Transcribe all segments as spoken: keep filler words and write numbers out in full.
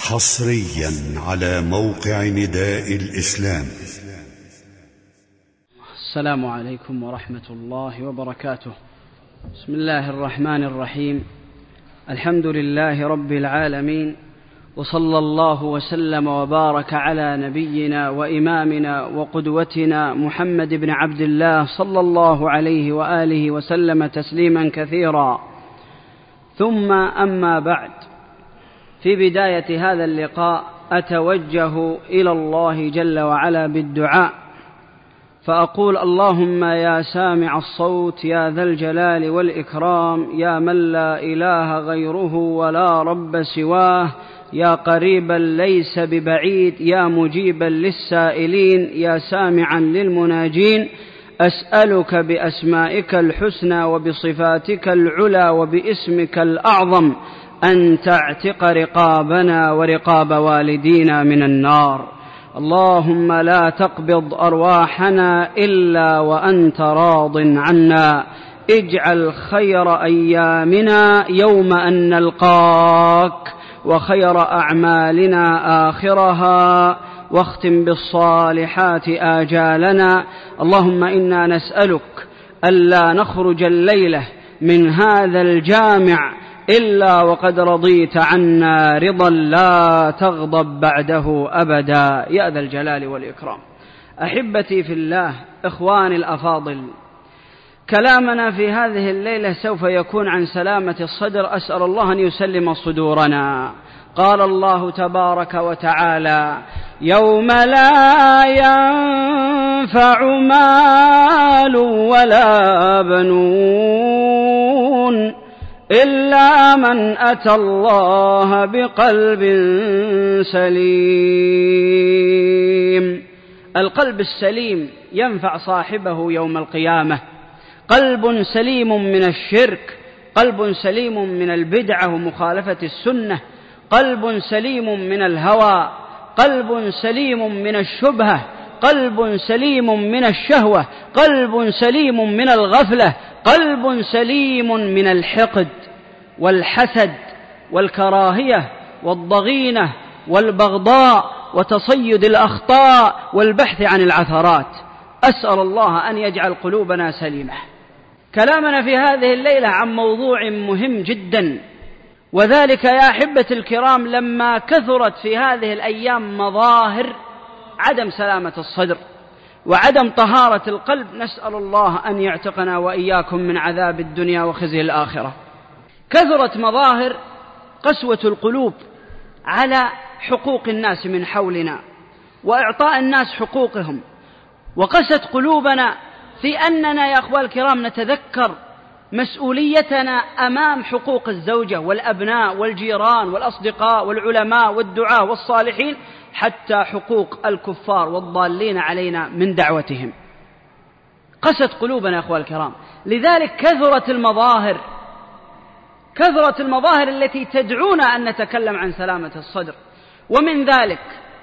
حصريا على موقع نداء الإسلام. السلام عليكم ورحمة الله وبركاته. بسم الله الرحمن الرحيم. الحمد لله رب العالمين، وصلى الله وسلم وبارك على نبينا وإمامنا وقدوتنا محمد بن عبد الله صلى الله عليه وآله وسلم تسليما كثيرا. ثم أما بعد، في بداية هذا اللقاء أتوجه إلى الله جل وعلا بالدعاء، فأقول: اللهم يا سامع الصوت، يا ذا الجلال والإكرام، يا من لا إله غيره ولا رب سواه، يا قريبا ليس ببعيد، يا مجيبا للسائلين، يا سامعا للمناجين، أسألك بأسمائك الحسنى وبصفاتك العلى وباسمك الأعظم أن تعتق رقابنا ورقاب والدينا من النار. اللهم لا تقبض أرواحنا إلا وأنت راض عنا. اجعل خير أيامنا يوم أن نلقاك، وخير أعمالنا آخرها، واختم بالصالحات آجالنا. اللهم إنا نسألك ألا نخرج الليلة من هذا الجامع إلا وقد رضيت عنا رضا لا تغضب بعده أبدا يا ذا الجلال والإكرام. أحبتي في الله، إخواني الأفاضل، كلامنا في هذه الليلة سوف يكون عن سلامة الصدر. أسأل الله أن يسلم صدورنا. قال الله تبارك وتعالى: يوم لا ينفع مال ولا بنون إلا من أتى الله بقلب سليم. القلب السليم ينفع صاحبه يوم القيامة. قلب سليم من الشرك، قلب سليم من البدعة ومخالفة السنة، قلب سليم من الهوى، قلب سليم من الشبهة، قلب سليم من الشهوة، قلب سليم من الغفلة، قلب سليم من الحقد والحسد والكراهية والضغينة والبغضاء وتصيد الأخطاء والبحث عن العثرات. أسأل الله أن يجعل قلوبنا سليمة. كلامنا في هذه الليلة عن موضوع مهم جدا، وذلك يا أحبة الكرام لما كثرت في هذه الأيام مظاهر عدم سلامة الصدر وعدم طهارة القلب. نسأل الله أن يعتقنا وإياكم من عذاب الدنيا وخزي الآخرة. كثرت مظاهر قسوة القلوب على حقوق الناس من حولنا وإعطاء الناس حقوقهم، وقست قلوبنا في أننا يا أخوة الكرام نتذكر مسؤوليتنا أمام حقوق الزوجة والأبناء والجيران والأصدقاء والعلماء والدعاة والصالحين، حتى حقوق الكفار والضالين علينا من دعوتهم. قست قلوبنا يا أخوة الكرام. لذلك كثرت المظاهر كثرت المظاهر التي تدعونا أن نتكلم عن سلامة الصدر. ومن ذلك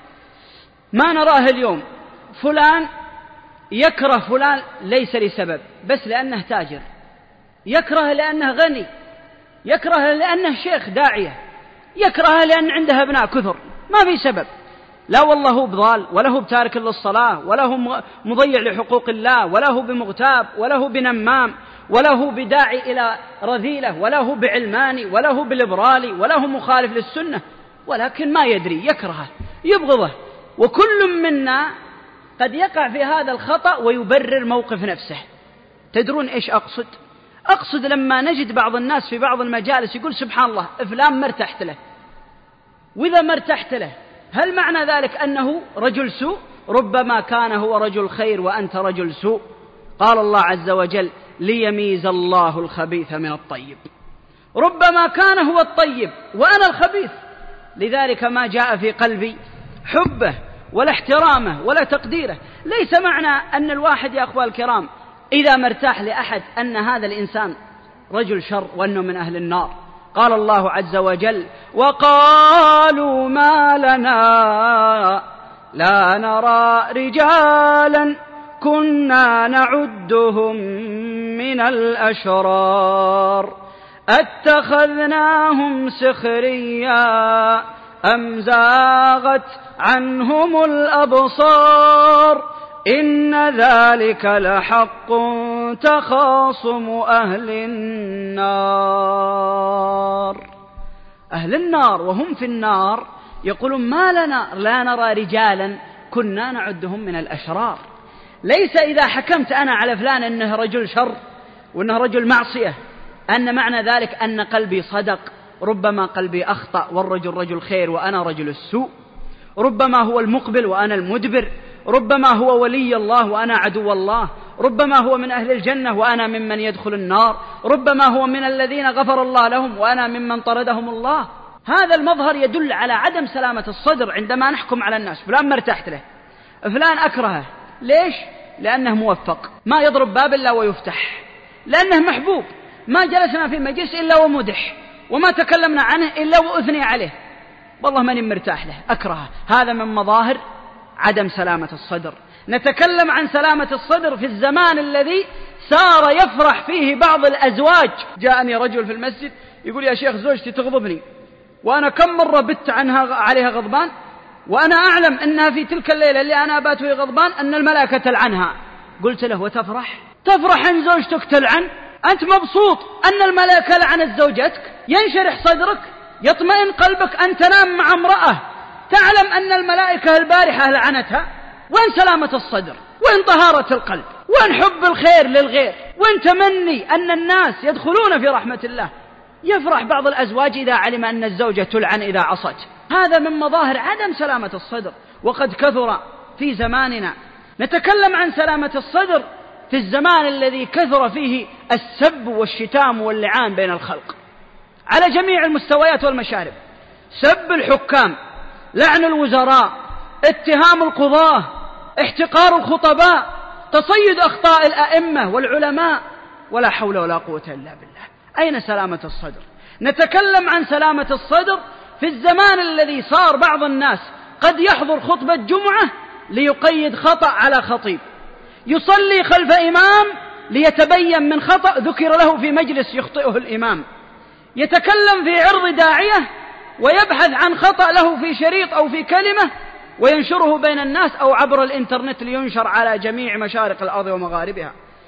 ما نراه اليوم: فلان يكره فلان ليس لسبب، بس لأنه تاجر، يكره لأنه غني، يكره لأنه شيخ داعية، يكره لأن عنده أبناء كثر، ما في سبب. لا والله هو بضال، ولا هو بتارك للصلاة، ولا هو مضيع لحقوق الله، ولا هو بمغتاب، ولا هو بنمام، ولا هو بداعي إلى رذيلة، ولا هو بعلماني، ولا هو بليبرالي، ولا هو مخالف للسنة، ولكن ما يدري، يكرهه، يبغضه. وكل منا قد يقع في هذا الخطأ ويبرر موقف نفسه. تدرون إيش أقصد؟ أقصد لما نجد بعض الناس في بعض المجالس يقول: سبحان الله فلان ما ارتحت له. وإذا ما ارتحت له، هل معنى ذلك أنه رجل سوء؟ ربما كان هو رجل خير وأنت رجل سوء. قال الله عز وجل: ليميز الله الخبيث من الطيب. ربما كان هو الطيب وأنا الخبيث، لذلك ما جاء في قلبي حبه ولا احترامه ولا تقديره. ليس معنى أن الواحد يا أخوة الكرام إذا مرتاح لأحد أن هذا الإنسان رجل شر وأنه من أهل النار. قال الله عز وجل: وقالوا ما لنا لا نرى رجالا كنا نعدهم من الأشرار اتخذناهم سخريا أم زاغت عنهم الأبصار إن ذلك لحق تخاصم أهل النار. أهل النار وهم في النار يقولون ما لنا لا نرى رجالا كنا نعدهم من الأشرار. ليس إذا حكمت أنا على فلان أنه رجل شر وأنه رجل معصية أن معنى ذلك أن قلبي صدق. ربما قلبي أخطأ والرجل رجل خير وأنا رجل السوء. ربما هو المقبل وأنا المدبر. ربما هو ولي الله وأنا عدو الله. ربما هو من أهل الجنة وأنا ممن يدخل النار. ربما هو من الذين غفر الله لهم وأنا ممن طردهم الله. هذا المظهر يدل على عدم سلامة الصدر عندما نحكم على الناس. فلان ما ارتحت له، فلان أكرهه. ليش؟ لأنه موفق، ما يضرب باب إلا ويفتح، لأنه محبوب، ما جلسنا في مجلس إلا ومدح، وما تكلمنا عنه إلا وأثني عليه. والله ماني مرتاح له، أكرهه. هذا من مظاهر عدم سلامة الصدر. نتكلم عن سلامة الصدر في الزمان الذي صار يفرح فيه بعض الأزواج. جاءني رجل في المسجد يقول يا شيخ زوجتي تغضبني، وأنا كم مرة بت عنها عليها غضبان، وأنا أعلم أنها في تلك الليلة اللي أنا أبات فيه غضبان أن الملائكة تلعنها. قلت له وتفرح؟ تفرح أن زوجتك تلعن؟ أنت مبسوط أن الملائكة لعنت زوجتك؟ ينشرح صدرك، يطمئن قلبك أن تنام مع امرأة تعلم أن الملائكة البارحة لعنتها. وين سلامة الصدر؟ وين طهارة القلب؟ وين حب الخير للغير؟ وين تمني أن الناس يدخلون في رحمة الله؟ يفرح بعض الأزواج إذا علم أن الزوجة تلعن إذا عصت. هذا من مظاهر عدم سلامة الصدر، وقد كثر في زماننا. نتكلم عن سلامة الصدر في الزمان الذي كثر فيه السب والشتام واللعان بين الخلق على جميع المستويات والمشارب. سب الحكام، لعن الوزراء، اتهام القضاة، احتقار الخطباء، تصيد أخطاء الأئمة والعلماء، ولا حول ولا قوة إلا بالله. أين سلامة الصدر؟ نتكلم عن سلامة الصدر في الزمان الذي صار بعض الناس قد يحضر خطبة جمعة ليقيد خطأ على خطيب، يصلي خلف إمام ليتبين من خطأ ذكر له في مجلس يخطئه الإمام، يتكلم في عرض داعية ويبحث عن خطأ له في شريط أو في كلمة وينشره بين الناس أو عبر الإنترنت لينشر على جميع مشارق الأرض ومغاربها.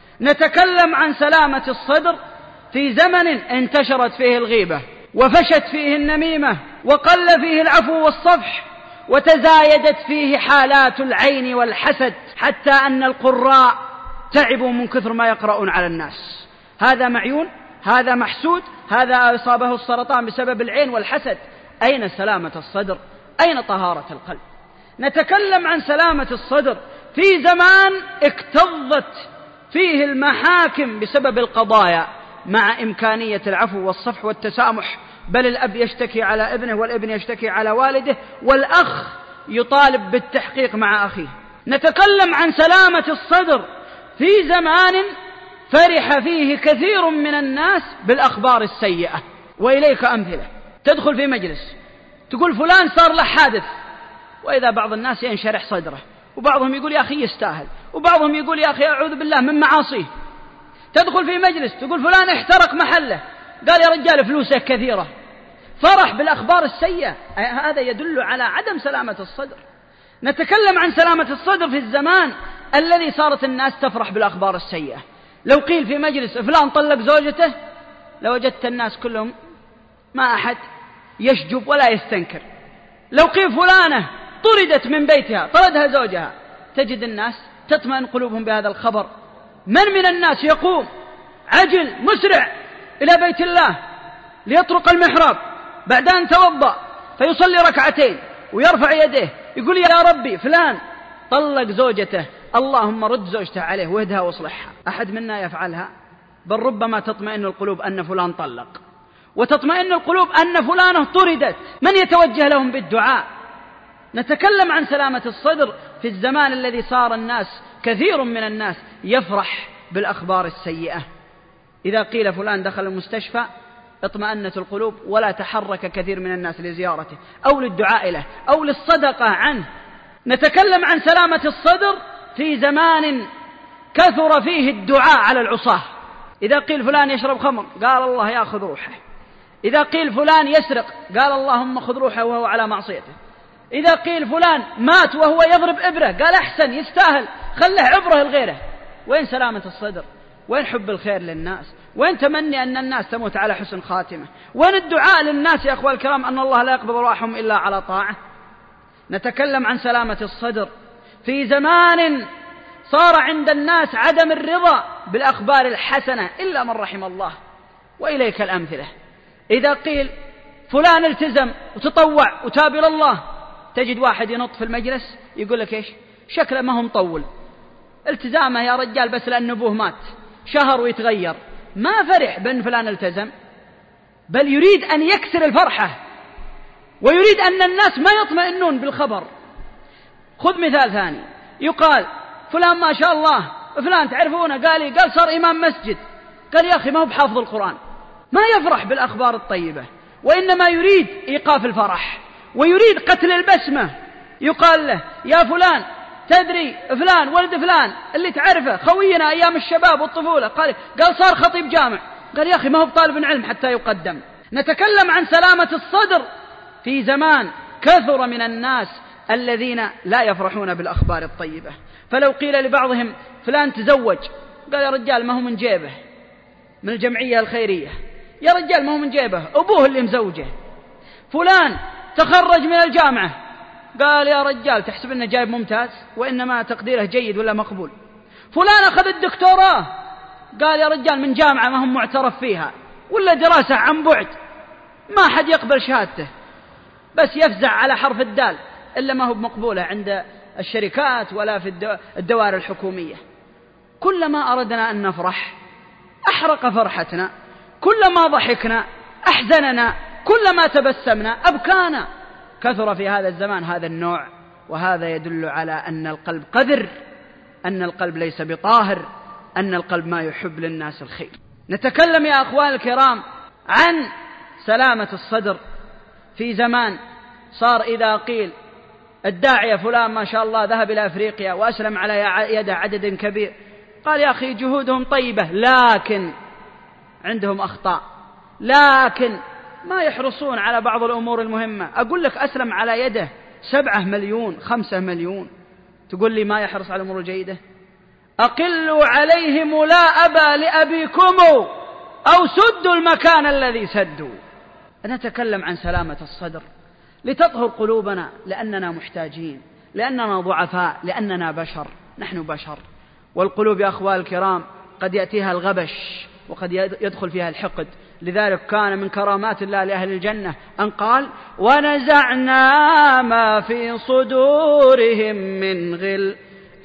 نتكلم عن سلامة الصدر في زمن انتشرت فيه الغيبة وفشت فيه النميمة وقل فيه العفو والصفح وتزايدت فيه حالات العين والحسد، حتى أن القراء تعبوا من كثر ما يقرؤون على الناس. هذا معيون، هذا محسود، هذا أصابه السرطان بسبب العين والحسد. أين سلامة الصدر؟ أين طهارة القلب؟ نتكلم عن سلامة الصدر في زمان اكتظت فيه المحاكم بسبب القضايا مع إمكانية العفو والصفح والتسامح، بل الأب يشتكي على ابنه والابن يشتكي على والده والأخ يطالب بالتحقيق مع أخيه. نتكلم عن سلامة الصدر في زمان فرح فيه كثير من الناس بالأخبار السيئة. وإليك أمثلة، تدخل في مجلس تقول فلان صار له حادث، وإذا بعض الناس ينشرح صدره، وبعضهم يقول يا أخي يستاهل، وبعضهم يقول يا أخي أعوذ بالله من معاصيه. تدخل في مجلس تقول فلان احترق محله، قال يا رجال فلوسه كثيرة، فرح بالأخبار السيئة. هذا يدل على عدم سلامة الصدر. نتكلم عن سلامة الصدر في الزمان الذي صارت الناس تفرح بالأخبار السيئة. لو قيل في مجلس فلان طلق زوجته لوجدت الناس كلهم ما أحد يشجب ولا يستنكر. لو قيل فلانة طردت من بيتها طردها زوجها، تجد الناس تطمئن قلوبهم بهذا الخبر. من من الناس يقوم عجل مسرع إلى بيت الله ليطرق المحراب بعد أن توضأ فيصلي ركعتين ويرفع يديه يقول يا ربي فلان طلق زوجته، اللهم رد زوجته عليه واهدها واصلحها؟ أحد منا يفعلها؟ بل ربما تطمئن القلوب أن فلان طلق، وتطمئن القلوب أن فلانة طردت. من يتوجه لهم بالدعاء؟ نتكلم عن سلامة الصدر في الزمان الذي صار الناس كثير من الناس يفرح بالأخبار السيئة. إذا قيل فلان دخل المستشفى اطمأنت القلوب ولا تحرك كثير من الناس لزيارته أو للدعاء له أو للصدقة عنه. نتكلم عن سلامة الصدر في زمان كثر فيه الدعاء على العصاة. إذا قيل فلان يشرب خمر قال الله يأخذ روحه. إذا قيل فلان يسرق قال اللهم خذ روحه وهو على معصيته. إذا قيل فلان مات وهو يضرب إبرة قال أحسن يستاهل خله عبره لغيره. وين سلامة الصدر؟ وين حب الخير للناس؟ وين تمني أن الناس تموت على حسن خاتمة؟ وين الدعاء للناس يا أخوة الكرام أن الله لا يقبض روحهم إلا على طاعة؟ نتكلم عن سلامة الصدر في زمان صار عند الناس عدم الرضا بالأخبار الحسنة إلا من رحم الله. وإليك الأمثلة. إذا قيل فلان التزم وتطوع وتاب إلى الله تجد واحد ينط في المجلس يقول لك إيش شكله ما هو مطول التزامه يا رجال بس لأن أبوه مات شهر ويتغير. ما فرح بأن فلان التزم بل يريد أن يكسر الفرحة ويريد أن الناس ما يطمئنون بالخبر. خذ مثال ثاني. يقال فلان ما شاء الله فلان تعرفونه قال قال صار إمام مسجد قال يا أخي ما هو بحافظ القرآن. ما يفرح بالأخبار الطيبة وإنما يريد إيقاف الفرح ويريد قتل البسمة. يقال له يا فلان تدري فلان ولد فلان اللي تعرفه خوينا أيام الشباب والطفولة قال قال صار خطيب جامع قال يا أخي ما هو بطالب علم حتى يقدم. نتكلم عن سلامة الصدر في زمان كثر من الناس الذين لا يفرحون بالأخبار الطيبة. فلو قيل لبعضهم فلان تزوج قال يا رجال ما هو من جيبه من الجمعية الخيرية يا رجال ما هو من جيبه أبوه اللي مزوجه. فلان تخرج من الجامعة قال يا رجال تحسب أنه جايب ممتاز وإنما تقديره جيد ولا مقبول. فلان أخذ الدكتوراه قال يا رجال من جامعة ما هم معترف فيها ولا دراسة عن بعد ما حد يقبل شهادته بس يفزع على حرف الدال إلا ما هو مقبولة عند الشركات ولا في الدوائر الحكومية. كلما أردنا أن نفرح أحرق فرحتنا كلما ضحكنا أحزننا كلما تبسمنا أبكانا. كثر في هذا الزمان هذا النوع وهذا يدل على أن القلب قذر أن القلب ليس بطاهر أن القلب ما يحب للناس الخير. نتكلم يا أخوان الكرام عن سلامة الصدر في زمان صار إذا قيل الداعية فلان ما شاء الله ذهب إلى أفريقيا وأسلم على يد عدد كبير قال يا أخي جهودهم طيبة لكن عندهم أخطاء لكن ما يحرصون على بعض الأمور المهمة. أقول لك أسلم على يده سبعة مليون خمسة مليون تقول لي ما يحرص على الأمور الجيدة؟ أقلوا عليهم لا أبا لأبيكم أو سدوا المكان الذي سدوا. نتكلم عن سلامة الصدر لتطهر قلوبنا لأننا محتاجين لأننا ضعفاء لأننا بشر. نحن بشر والقلوب يا أخوان الكرام قد يأتيها الغبش وقد يدخل فيها الحقد. لذلك كان من كرامات الله لأهل الجنة أن قال ونزعنا ما في صدورهم من غل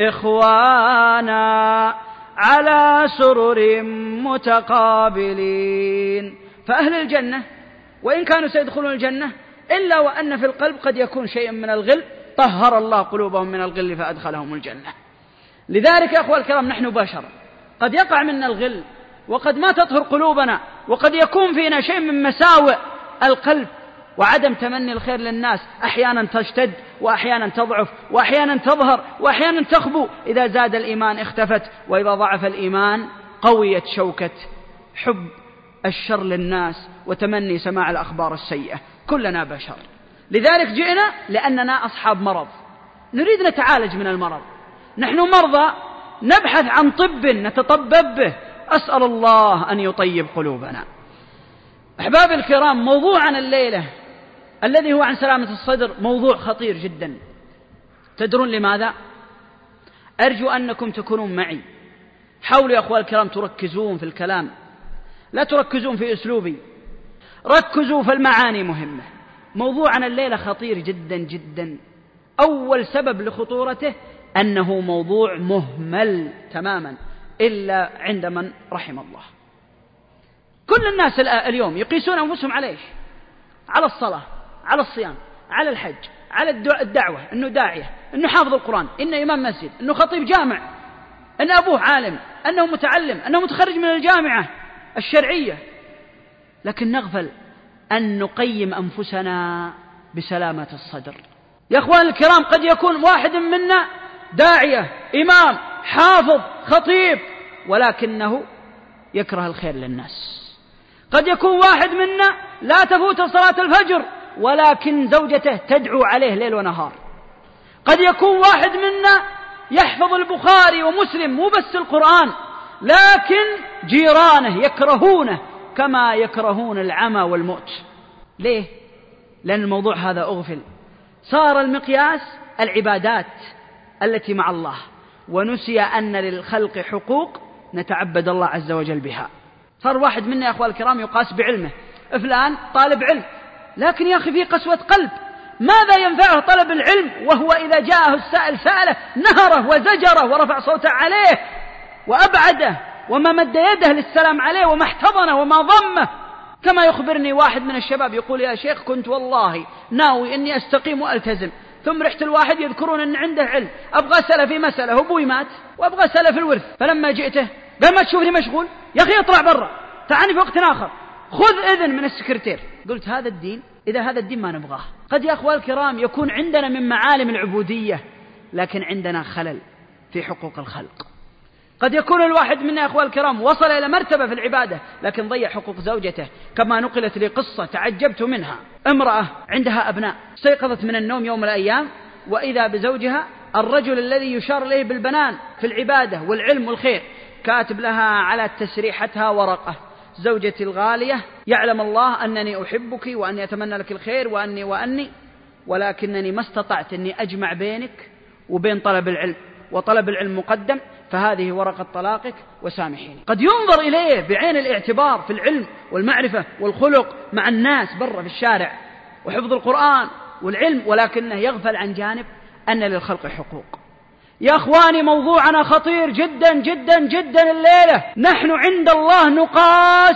إخوانا على سرر متقابلين. فأهل الجنة وإن كانوا سيدخلون الجنة إلا وأن في القلب قد يكون شيء من الغل طهر الله قلوبهم من الغل فأدخلهم الجنة. لذلك يا أخوة الكرام نحن بشر قد يقع منا الغل وقد ما تطهر قلوبنا وقد يكون فينا شيء من مساوئ القلب وعدم تمني الخير للناس. أحيانا تشتد وأحيانا تضعف وأحيانا تظهر وأحيانا تخبو. إذا زاد الإيمان اختفت وإذا ضعف الإيمان قويت شوكة حب الشر للناس وتمني سماع الأخبار السيئة. كلنا بشر لذلك جئنا لأننا أصحاب مرض نريد نتعالج من المرض. نحن مرضى نبحث عن طب نتطبب به. أسأل الله أن يطيب قلوبنا. أحباب الكرام موضوعنا الليلة الذي هو عن سلامة الصدر موضوع خطير جدا. تدرون لماذا؟ أرجو أنكم تكونون معي. حاولوا يا أخوة الكرام تركزون في الكلام لا تركزون في أسلوبي ركزوا في المعاني مهمة. موضوعنا الليلة خطير جدا جدا. أول سبب لخطورته أنه موضوع مهمل تماما إلا عند من رحم الله. كل الناس اليوم يقيسون أنفسهم على إيش؟ على الصلاة على الصيام على الحج على الدعوة أنه داعية أنه حافظ القرآن أنه إمام مسجد أنه خطيب جامع أنه أبوه عالم أنه متعلم أنه متخرج من الجامعة الشرعية. لكن نغفل أن نقيم أنفسنا بسلامة الصدر. يا أخوان الكرام قد يكون واحد منا داعية إمام حافظ خطيب ولكنه يكره الخير للناس. قد يكون واحد منا لا تفوت صلاة الفجر، ولكن زوجته تدعو عليه ليل ونهار. قد يكون واحد منا يحفظ البخاري ومسلم مو بس القرآن، لكن جيرانه يكرهونه كما يكرهون العمى والموت. ليه؟ لأن الموضوع هذا أغفل. صار المقياس العبادات التي مع الله، ونسي أن للخلق حقوق نتعبد الله عز وجل بها. صار واحد منا يا أخوة الكرام يقاس بعلمه، فلان طالب علم، لكن يا أخي في قسوة قلب. ماذا ينفعه طلب العلم وهو إذا جاءه السائل سأله نهره وزجره ورفع صوته عليه وأبعده وما مد يده للسلام عليه وما احتضنه وما ضمه؟ كما يخبرني واحد من الشباب يقول: يا شيخ كنت والله ناوي أني أستقيم وألتزم، ثم رحت الواحد يذكرون أن عنده علم، أبغى أسأله في مسألة، أبوي مات وأبغى أسأله في الورث، فلما جئته قال: ما تشوفني مشغول يا أخي اطلع برا، تعالي في وقت آخر، خذ إذن من السكرتير. قلت: هذا الدين؟ إذا هذا الدين ما نبغاه. قد يا أخوة الكرام يكون عندنا من معالم العبودية، لكن عندنا خلل في حقوق الخلق. قد يكون الواحد منا يا أخوة الكرام وصل إلى مرتبة في العبادة لكن ضيع حقوق زوجته، كما نقلت لي قصة تعجبت منها. امرأة عندها أبناء، استيقظت من النوم يوم من الأيام وإذا بزوجها الرجل الذي يشار إليه بالبنان في العبادة والعلم والخير كاتب لها على تسريحتها ورقة: زوجتي الغالية، يعلم الله أنني أحبك وأني أتمنى لك الخير وأني وأني ولكنني ما استطعت أني أجمع بينك وبين طلب العلم، وطلب العلم مقدم، فهذه ورقة طلاقك وسامحيني. قد ينظر إليه بعين الاعتبار في العلم والمعرفة والخلق مع الناس برا في الشارع وحفظ القرآن والعلم، ولكنه يغفل عن جانب أن للخلق حقوق. يا أخواني موضوعنا خطير جدا جدا جدا الليلة. نحن عند الله نقاس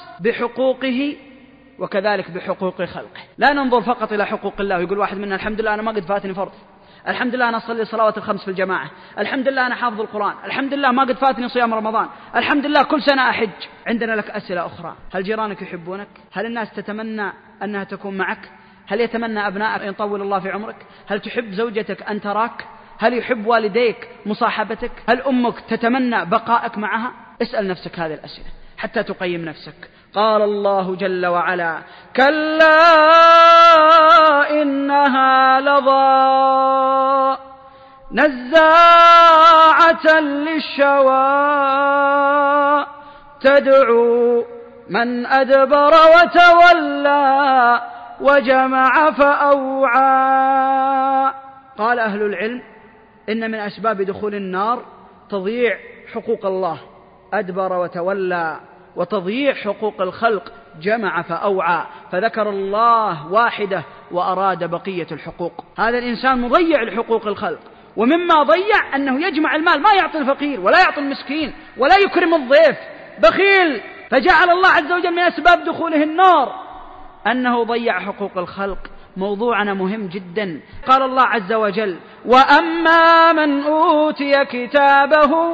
بحقوقه وكذلك بحقوق خلقه. لا ننظر فقط إلى حقوق الله ويقول واحد منا: الحمد لله أنا ما قد فاتني فرض، الحمد لله أنا أصلي الصلوات الخمس في الجماعة، الحمد لله أنا حافظ القرآن، الحمد لله ما قد فاتني صيام رمضان، الحمد لله كل سنة أحج. عندنا لك أسئلة أخرى: هل جيرانك يحبونك؟ هل الناس تتمنى أنها تكون معك؟ هل يتمنى أبنائك أن يطول الله في عمرك؟ هل تحب زوجتك أن تراك؟ هل يحب والديك مصاحبتك؟ هل أمك تتمنى بقائك معها؟ اسأل نفسك هذه الأسئلة حتى تقيم نفسك. قال الله جل وعلا: كلا إنها لظى نزاعة للشوى تدعو من أدبر وتولى وجمع فأوعى. قال أهل العلم: إن من أسباب دخول النار تضييع حقوق الله، أدبر وتولى، وتضييع حقوق الخلق، جمع فأوعى، فذكر الله واحدة وأراد بقية الحقوق. هذا الإنسان مضيع لحقوق الخلق، ومما ضيع أنه يجمع المال، ما يعطي الفقير ولا يعطي المسكين ولا يكرم الضيف، بخيل. فجعل الله عز وجل من أسباب دخوله النار أنه ضيع حقوق الخلق. موضوعنا مهم جدا. قال الله عز وجل: وأما من أوتي كتابه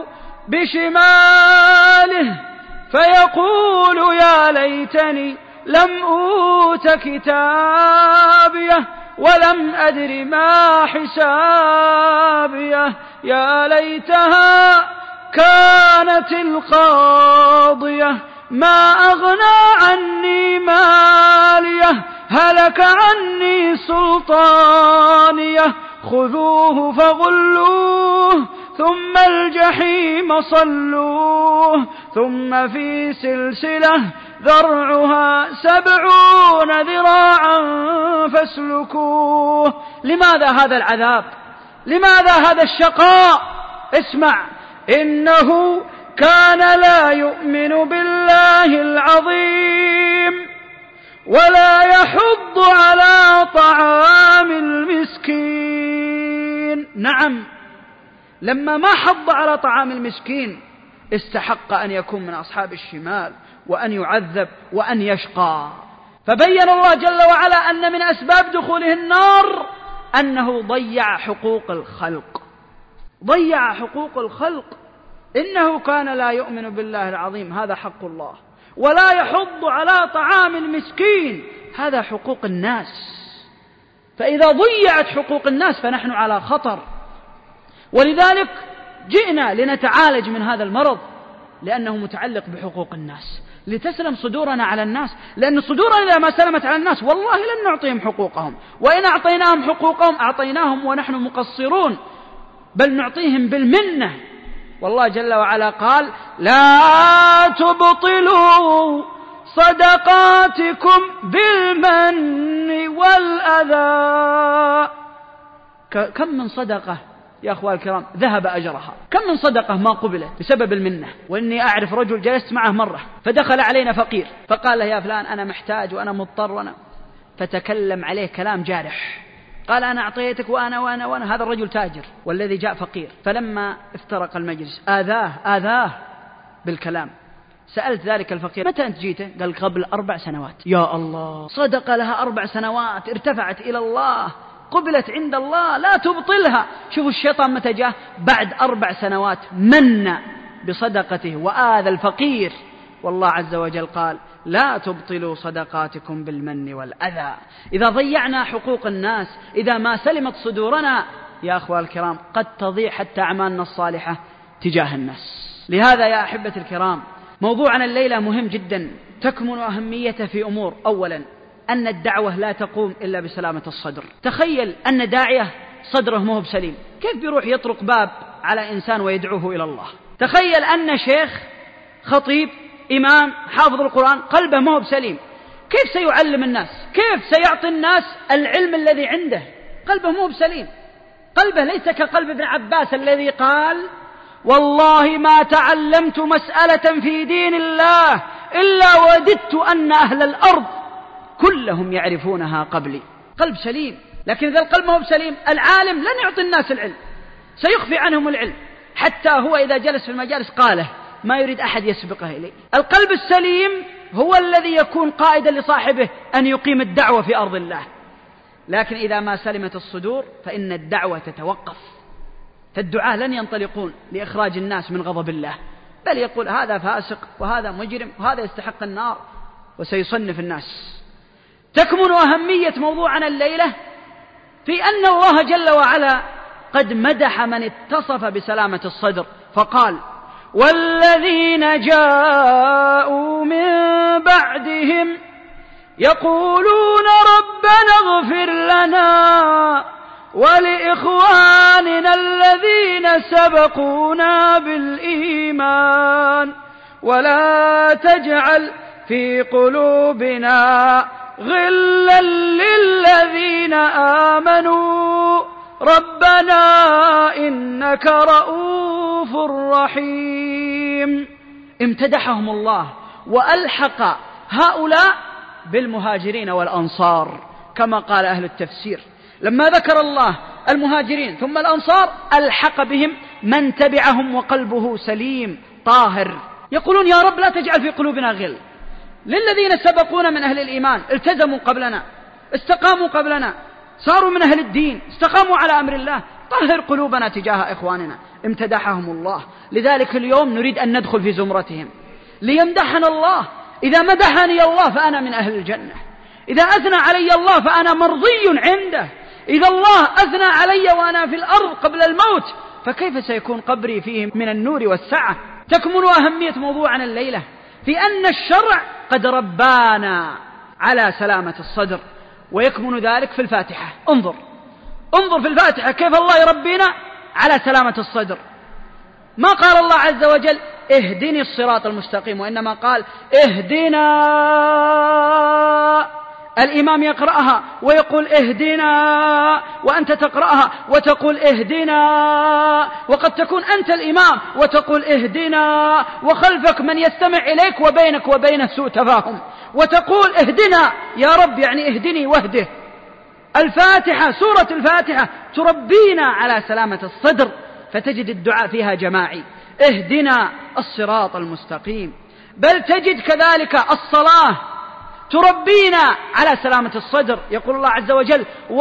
بشماله فيقول يا ليتني لم أوت كتابيه ولم أدر ما حسابيه يا ليتها كانت القاضية ما أغنى عني ماليه هلك عني سلطانيه خذوه فغلوه ثم الجحيم صلوه ثم في سلسلة ذرعها سبعون ذراعا فاسلكوه. لماذا هذا العذاب؟ لماذا هذا الشقاء؟ اسمع: إنه كان لا يؤمن بالله العظيم ولا يحض على طعام المسكين. نعم، لما ما حض على طعام المسكين استحق أن يكون من أصحاب الشمال وأن يعذب وأن يشقى. فبين الله جل وعلا أن من أسباب دخوله النار أنه ضيع حقوق الخلق، ضيع حقوق الخلق. إنه كان لا يؤمن بالله العظيم، هذا حق الله، ولا يحض على طعام المسكين، هذا حقوق الناس. فإذا ضيعت حقوق الناس فنحن على خطر. ولذلك جئنا لنتعالج من هذا المرض، لأنه متعلق بحقوق الناس. لتسلم صدورنا على الناس، لأن صدورنا إذا ما سلمت على الناس والله لن نعطيهم حقوقهم، وإن أعطيناهم حقوقهم أعطيناهم ونحن مقصرون، بل نعطيهم بالمنة. والله جل وعلا قال: لا تبطلوا صدقاتكم بالمن والأذى. كم من صدقة يا أخوة الكرام ذهب أجرها، كم من صدقة ما قبلت بسبب المنة. وإني أعرف رجل جلست معه مرة فدخل علينا فقير فقال له: يا فلان أنا محتاج وأنا مضطر وأنا، فتكلم عليه كلام جارح، قال: أنا أعطيتك وأنا وأنا وأنا. هذا الرجل تاجر والذي جاء فقير. فلما افترق المجلس آذاه آذاه بالكلام. سألت ذلك الفقير: متى أنت جيته؟ قال: قبل أربع سنوات. يا الله، صدق لها أربع سنوات ارتفعت إلى الله، قبلت عند الله، لا تبطلها. شوفوا الشيطان متى جاء؟ بعد أربع سنوات من بصدقته وآذى الفقير. والله عز وجل قال: لا تبطلوا صدقاتكم بالمن والأذى. إذا ضيعنا حقوق الناس، إذا ما سلمت صدورنا يا أخوة الكرام، قد تضيع حتى أعمالنا الصالحة تجاه الناس. لهذا يا أحبة الكرام موضوعنا الليلة مهم جدا، تكمن أهميته في أمور. أولا أن الدعوة لا تقوم إلا بسلامة الصدر. تخيل أن داعية صدره مو بسليم، كيف بيروح يطرق باب على إنسان ويدعوه إلى الله؟ تخيل أن شيخ خطيب إمام حافظ القرآن قلبه مو بسليم، كيف سيعلم الناس؟ كيف سيعطي الناس العلم الذي عنده؟ قلبه مو بسليم، قلبه ليس كقلب ابن عباس الذي قال: والله ما تعلمت مسألة في دين الله إلا وددت أن أهل الأرض كلهم يعرفونها قبلي. قلب سليم. لكن إذا القلب مو بسليم العالم لن يعطي الناس العلم، سيخفي عنهم العلم، حتى هو إذا جلس في المجالس قاله ما يريد أحد يسبقه إليه. القلب السليم هو الذي يكون قائدا لصاحبه أن يقيم الدعوة في أرض الله. لكن إذا ما سلمت الصدور فإن الدعوة تتوقف، فالدعاة لن ينطلقون لإخراج الناس من غضب الله، بل يقول هذا فاسق وهذا مجرم وهذا يستحق النار، وسيصنف الناس. تكمن أهمية موضوعنا الليلة في أن الله جل وعلا قد مدح من اتصف بسلامة الصدر فقال: والذين جاءوا من بعدهم يقولون ربنا اغفر لنا ولإخواننا الذين سبقونا بالإيمان ولا تجعل في قلوبنا غلا للذين آمنوا ربنا إنك رؤوف رحيم. امتدحهم الله وألحق هؤلاء بالمهاجرين والأنصار كما قال أهل التفسير. لما ذكر الله المهاجرين ثم الأنصار ألحق بهم من تبعهم وقلبه سليم طاهر. يقولون يا رب لا تجعل في قلوبنا غل للذين سبقونا من أهل الإيمان، التزموا قبلنا، استقاموا قبلنا، صاروا من أهل الدين، استقاموا على أمر الله، طهر قلوبنا تجاه إخواننا. امتدحهم الله. لذلك اليوم نريد أن ندخل في زمرتهم ليمدحنا الله. إذا مدحني الله فأنا من أهل الجنة، إذا أثنى علي الله فأنا مرضي عنده، إذا الله أثنى علي وأنا في الأرض قبل الموت فكيف سيكون قبري فيه من النور والسعة؟ تكمن أهمية موضوعنا الليلة في أن الشرع قد ربانا على سلامة الصدر، ويكمن ذلك في الفاتحة. انظر انظر في الفاتحة كيف الله يربينا على سلامة الصدر. ما قال الله عز وجل اهدني الصراط المستقيم، وإنما قال اهدنا. الإمام يقرأها ويقول اهدنا، وأنت تقرأها وتقول اهدنا، وقد تكون أنت الإمام وتقول اهدنا وخلفك من يستمع إليك وبينك وبينه سوء تفاهم وتقول اهدنا يا رب، يعني اهدني واهده. الفاتحة سورة الفاتحة تربينا على سلامة الصدر، فتجد الدعاء فيها جماعي اهدنا الصراط المستقيم. بل تجد كذلك الصلاة تربينا على سلامة الصدر. يقول الله عز وجل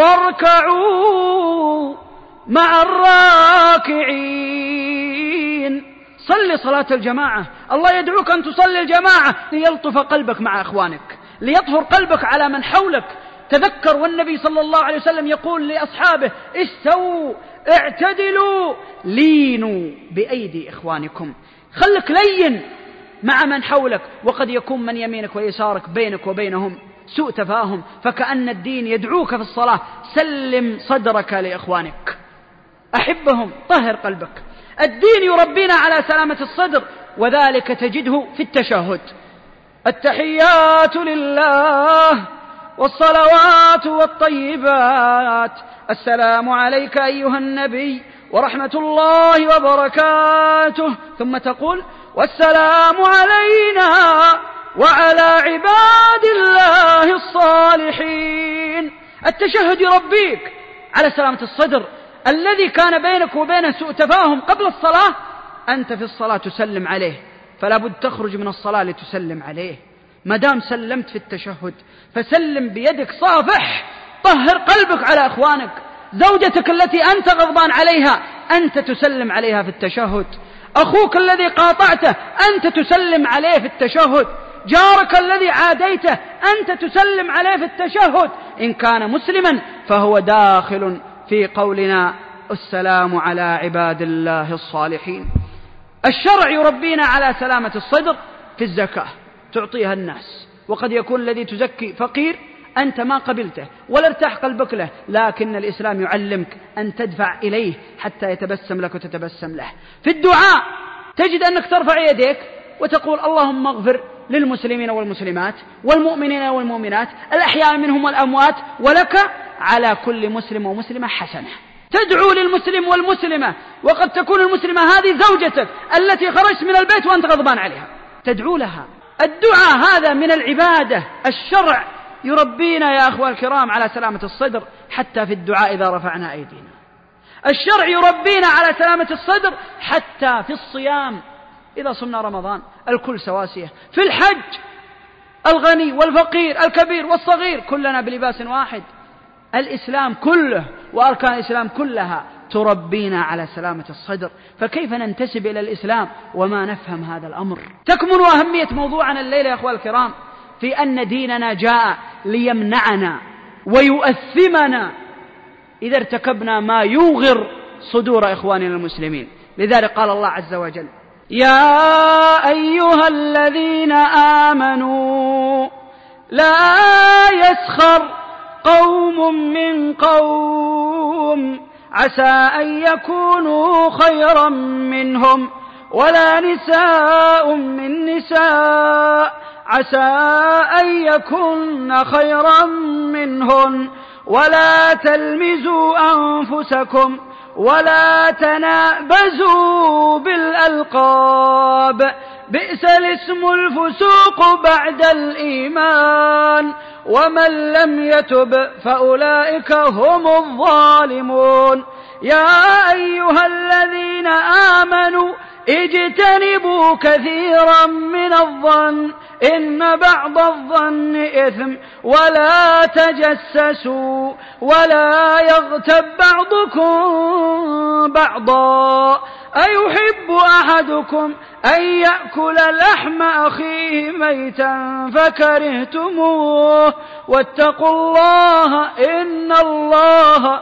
واركعوا مع الراكعين. صل صلاة الجماعة، الله يدعوك أن تصلي الجماعة ليلطف قلبك مع أخوانك، ليطهر قلبك على من حولك. تذكر والنبي صلى الله عليه وسلم يقول لأصحابه استووا اعتدلوا لينوا بأيدي إخوانكم. خلك لين مع من حولك، وقد يكون من يمينك ويسارك بينك وبينهم سوء تفاهم، فكأن الدين يدعوك في الصلاة: سلم صدرك لإخوانك، أحبهم، طهر قلبك. الدين يربينا على سلامة الصدر، وذلك تجده في التشهد: التحيات لله والصلوات والطيبات، السلام عليك أيها النبي ورحمة الله وبركاته، ثم تقول: والسلام علينا وعلى عباد الله الصالحين. التشهد يربيك على سلامة الصدر. الذي كان بينك وبينه سوء تفاهم قبل الصلاة، أنت في الصلاة تسلم عليه، فلا بد تخرج من الصلاة لتسلم عليه. ما دام سلمت في التشهد فسلم بيدك صافح، طهر قلبك على أخوانك. زوجتك التي أنت غضبان عليها أنت تسلم عليها في التشهد. أخوك الذي قاطعته أنت تسلم عليه في التشهد. جارك الذي عاديته أنت تسلم عليه في التشهد. إن كان مسلما فهو داخل في قولنا: السلام على عباد الله الصالحين. الشرع يربينا على سلامة الصدر في الزكاة، تعطيها الناس، وقد يكون الذي تزكي فقير أنت ما قبلته ولا ارتاح قلبك له، لكن الإسلام يعلمك أن تدفع إليه حتى يتبسم لك وتتبسم له. في الدعاء تجد أنك ترفع يديك وتقول: اللهم اغفر للمسلمين والمسلمات والمؤمنين والمؤمنات الأحياء منهم والأموات، ولك على كل مسلم ومسلمة حسنة. تدعو للمسلم والمسلمة، وقد تكون المسلمة هذه زوجتك التي خرجت من البيت وأنت غضبان عليها، تدعو لها. الدعاء هذا من العبادة. الشرع يربينا يا أخوة الكرام على سلامة الصدر حتى في الدعاء إذا رفعنا أيدينا. الشرع يربينا على سلامة الصدر حتى في الصيام إذا صمنا رمضان، الكل سواسية. في الحج الغني والفقير الكبير والصغير كلنا بلباس واحد. الإسلام كله وأركان الإسلام كلها تربينا على سلامة الصدر، فكيف ننتسب إلى الإسلام وما نفهم هذا الأمر؟ تكمن أهمية موضوعنا الليلة يا أخوة الكرام في أن ديننا جاء ليمنعنا ويؤثمنا إذا ارتكبنا ما يوغر صدور إخواننا المسلمين. لذلك قال الله عز وجل: يا أيها الذين آمنوا لا يسخر قوم من قوم عسى أن يكونوا خيرا منهم ولا نساء من نساء عسى أن يكن خيرا منهن ولا تلمزوا أنفسكم ولا تنابزوا بالألقاب بئس الاسم الفسوق بعد الإيمان ومن لم يتب فأولئك هم الظالمون. يا أيها الذين آمنوا اجتنبوا كثيرا من الظن إن بعض الظن إثم ولا تجسسوا ولا يغتب بعضكم بعضا أيحب أحدكم أن يأكل لحم أخيه ميتا فكرهتموه واتقوا الله إن الله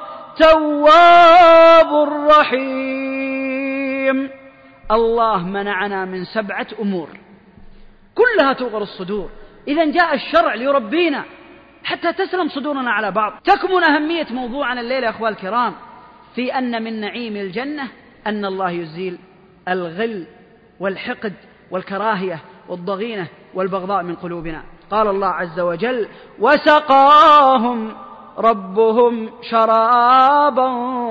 تواب رحيم. الله منعنا من سبعة أمور كلها توغر الصدور. إذن جاء الشرع ليربينا حتى تسلم صدورنا على بعض. تكمن أهمية موضوعنا الليلة يا أخوة الكرام في أن من نعيم الجنة أن الله يزيل الغل والحقد والكراهية والضغينة والبغضاء من قلوبنا. قال الله عز وجل: وسقاهم ربهم شرابا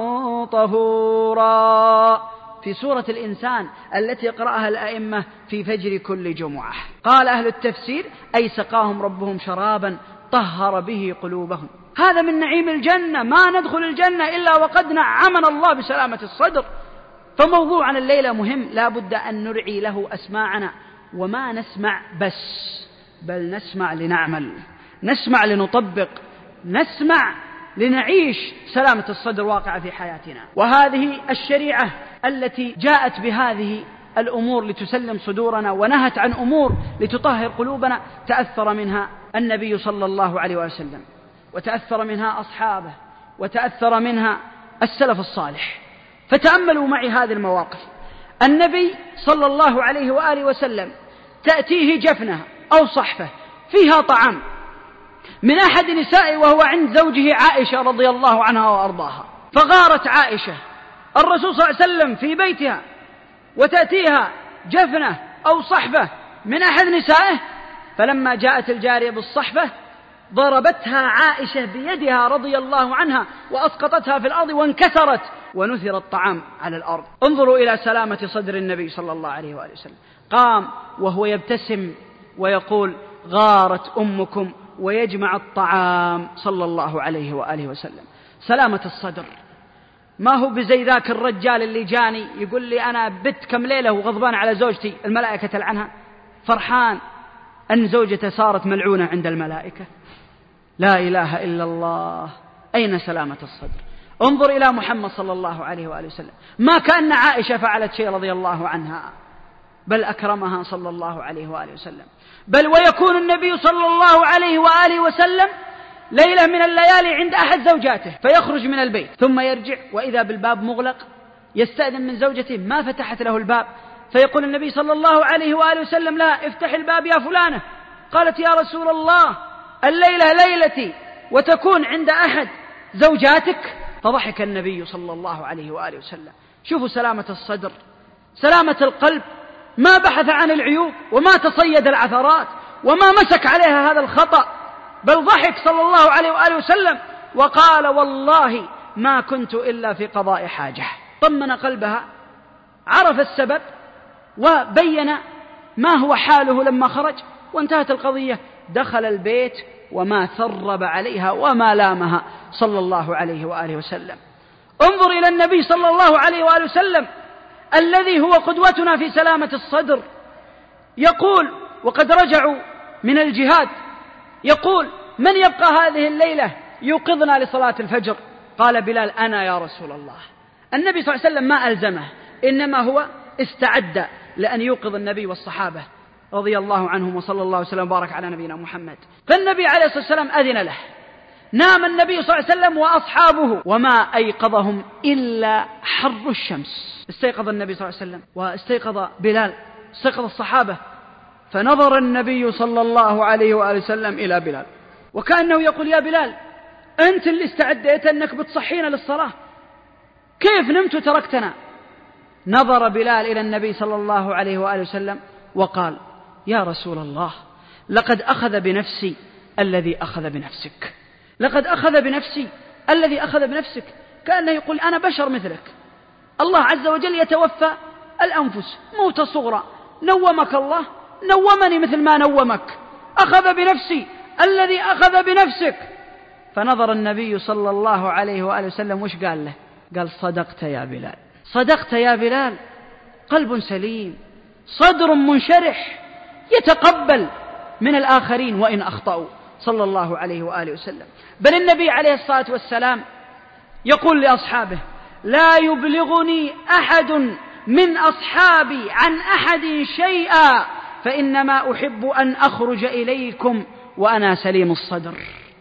طهورا، في سورة الإنسان التي قرأها الأئمة في فجر كل جمعة. قال أهل التفسير: أي سقاهم ربهم شرابا طهر به قلوبهم. هذا من نعيم الجنة. ما ندخل الجنة إلا وقد نعمنا الله بسلامة الصدر. فموضوعنا الليلة مهم، لا بد أن نرعي له أسماعنا، وما نسمع بس، بل نسمع لنعمل، نسمع لنطبق، نسمع لنعيش سلامة الصدر واقعة في حياتنا. وهذه الشريعة التي جاءت بهذه الأمور لتسلم صدورنا ونهت عن أمور لتطهر قلوبنا تأثر منها النبي صلى الله عليه وسلم، وتأثر منها أصحابه، وتأثر منها السلف الصالح. فتأملوا معي هذه المواقف. النبي صلى الله عليه وآله وسلم تأتيه جفنة أو صحفة فيها طعام من أحد نسائه وهو عند زوجه عائشة رضي الله عنها وأرضاها، فغارت عائشة الرسول صلى الله عليه وسلم في بيتها وتأتيها جفنة أو صحفة من أحد نسائه، فلما جاءت الجارية بالصحفة ضربتها عائشة بيدها رضي الله عنها وأسقطتها في الأرض وانكسرت ونثر الطعام على الأرض. انظروا إلى سلامة صدر النبي صلى الله عليه وآله وسلم، قام وهو يبتسم ويقول غارت أمكم ويجمع الطعام صلى الله عليه وآله وسلم. سلامة الصدر، ما هو بزي ذاك الرجال اللي جاني يقول لي أنا بت كم ليلة وغضبان على زوجتي الملائكة تلعنها، فرحان أن زوجته صارت ملعونة عند الملائكة. لا إله إلا الله، أين سلامة الصدر؟ انظر إلى محمد صلى الله عليه وآله وسلم، ما كأن عائشة فعلت شيء رضي الله عنها، بل أكرمها صلى الله عليه وآله وسلم. بل ويكون النبي صلى الله عليه وآله وسلم ليلة من الليالي عند أحد زوجاته فيخرج من البيت ثم يرجع وإذا بالباب مغلق، يستأذن من زوجته ما فتحت له الباب، فيقول النبي صلى الله عليه وآله وسلم لا افتح الباب يا فلانة. قالت يا رسول الله الليلة ليلتي وتكون عند أحد زوجاتك، فضحك النبي صلى الله عليه وآله وسلم. شوفوا سلامة الصدر، سلامة القلب، ما بحث عن العيوب وما تصيد العثرات وما مسك عليها هذا الخطأ، بل ضحك صلى الله عليه وآله وسلم وقال والله ما كنت إلا في قضاء حاجة. طمن قلبها، عرف السبب وبين ما هو حاله لما خرج وانتهت القضية. دخل البيت وما ثرب عليها وما لامها صلى الله عليه وآله وسلم. انظر إلى النبي صلى الله عليه وآله وسلم الذي هو قدوتنا في سلامة الصدر، يقول وقد رجعوا من الجهاد، يقول من يبقى هذه الليلة يوقظنا لصلاة الفجر؟ قال بلال أنا يا رسول الله. النبي صلى الله عليه وسلم ما ألزمه، إنما هو استعد لأن يوقظ النبي والصحابة رضي الله عنهم، وصلى الله وسلم وبارك على نبينا محمد. فالنبي عليه الصلاة والسلام أذن له، نام النبي صلى الله عليه وسلم وأصحابه وما أيقظهم إلا حر الشمس. استيقظ النبي صلى الله عليه وسلم واستيقظ بلال، استيقظ الصحابة، فنظر النبي صلى الله عليه وآله وسلم إلى بلال وكأنه يقول يا بلال أنت اللي استعديت أنك بتصحينا للصلاة، كيف نمت وتركتنا؟ نظر بلال إلى النبي صلى الله عليه وآله وسلم وقال يا رسول الله لقد أخذ بنفسي الذي أخذ بنفسك، لقد أخذ بنفسي الذي أخذ بنفسك. كأنه يقول أنا بشر مثلك، الله عز وجل يتوفى الأنفس موت صغرى، نومك الله نومني مثل ما نومك، أخذ بنفسي الذي أخذ بنفسك. فنظر النبي صلى الله عليه وآله وسلم وش قال له؟ قال صدقت يا بلال، صدقت يا بلال. قلب سليم، صدر منشرح، يتقبل من الآخرين وإن أخطأوا صلى الله عليه وآله وسلم. بل النبي عليه الصلاة والسلام يقول لأصحابه لا يبلغني أحد من أصحابي عن أحد شيئا فإنما أحب أن أخرج إليكم وأنا سليم الصدر.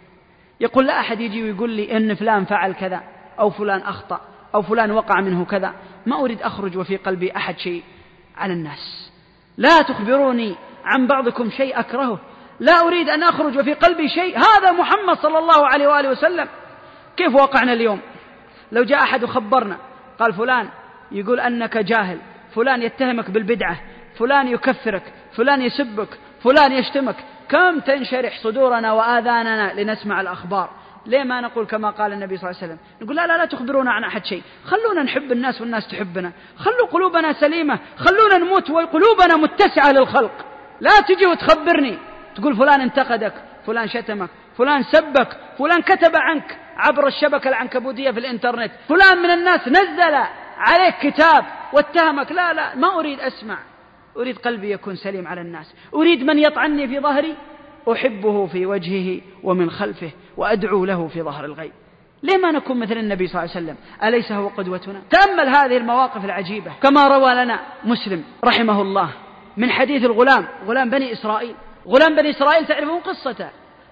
يقول لا أحد يجي ويقول لي إن فلان فعل كذا أو فلان أخطأ أو فلان وقع منه كذا، ما أريد أخرج وفي قلبي أحد شيء على الناس. لا تخبروني عن بعضكم شيء أكرهه، لا أريد أن أخرج وفي قلبي شيء. هذا محمد صلى الله عليه وآله وسلم. كيف وقعنا اليوم؟ لو جاء أحد وخبرنا قال فلان يقول أنك جاهل، فلان يتهمك بالبدعة، فلان يكفرك، فلان يسبك، فلان يشتمك، كم تنشرح صدورنا وآذاننا لنسمع الأخبار. ليه ما نقول كما قال النبي صلى الله عليه وسلم؟ نقول لا لا لا تخبرونا عن أحد شيء، خلونا نحب الناس والناس تحبنا، خلوا قلوبنا سليمة، خلونا نموت وقلوبنا متسعة للخلق. لا تجي وتخبرني تقول فلان انتقدك، فلان شتمك، فلان سبك، فلان كتب عنك عبر الشبكة العنكبوتية في الإنترنت، فلان من الناس نزل عليك كتاب واتهمك. لا لا، ما أريد أسمع، أريد قلبي يكون سليم على الناس، أريد من يطعني في ظهري أحبه في وجهه ومن خلفه وأدعو له في ظهر الغيب. ليه ما نكون مثل النبي صلى الله عليه وسلم؟ أليس هو قدوتنا؟ تأمل هذه المواقف العجيبة كما روى لنا مسلم رحمه الله من حديث الغلام، غلام بني إسرائيل. غلام بني إسرائيل تعرفون قصته،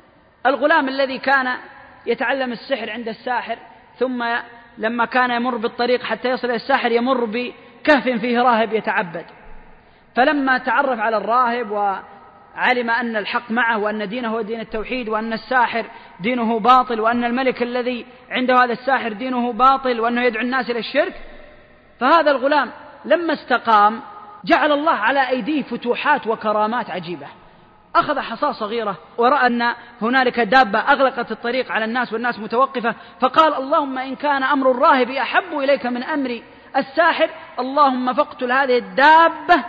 الغلام الذي كان يتعلم السحر عند الساحر، ثم لما كان يمر بالطريق حتى يصل إلى الساحر يمر بكهف فيه راهب يتعبد، فلما تعرف على الراهب وعلم أن الحق معه وأن دينه هو دين التوحيد وأن الساحر دينه باطل وأن الملك الذي عنده هذا الساحر دينه باطل وأنه يدعو الناس إلى الشرك، فهذا الغلام لما استقام جعل الله على أيديه فتوحات وكرامات عجيبة. أخذ حصاة صغيرة ورأى أن هنالك دابة أغلقت الطريق على الناس والناس متوقفة، فقال اللهم إن كان أمر الراهب أحب إليك من أمر الساحر اللهم فاقتل هذه الدابة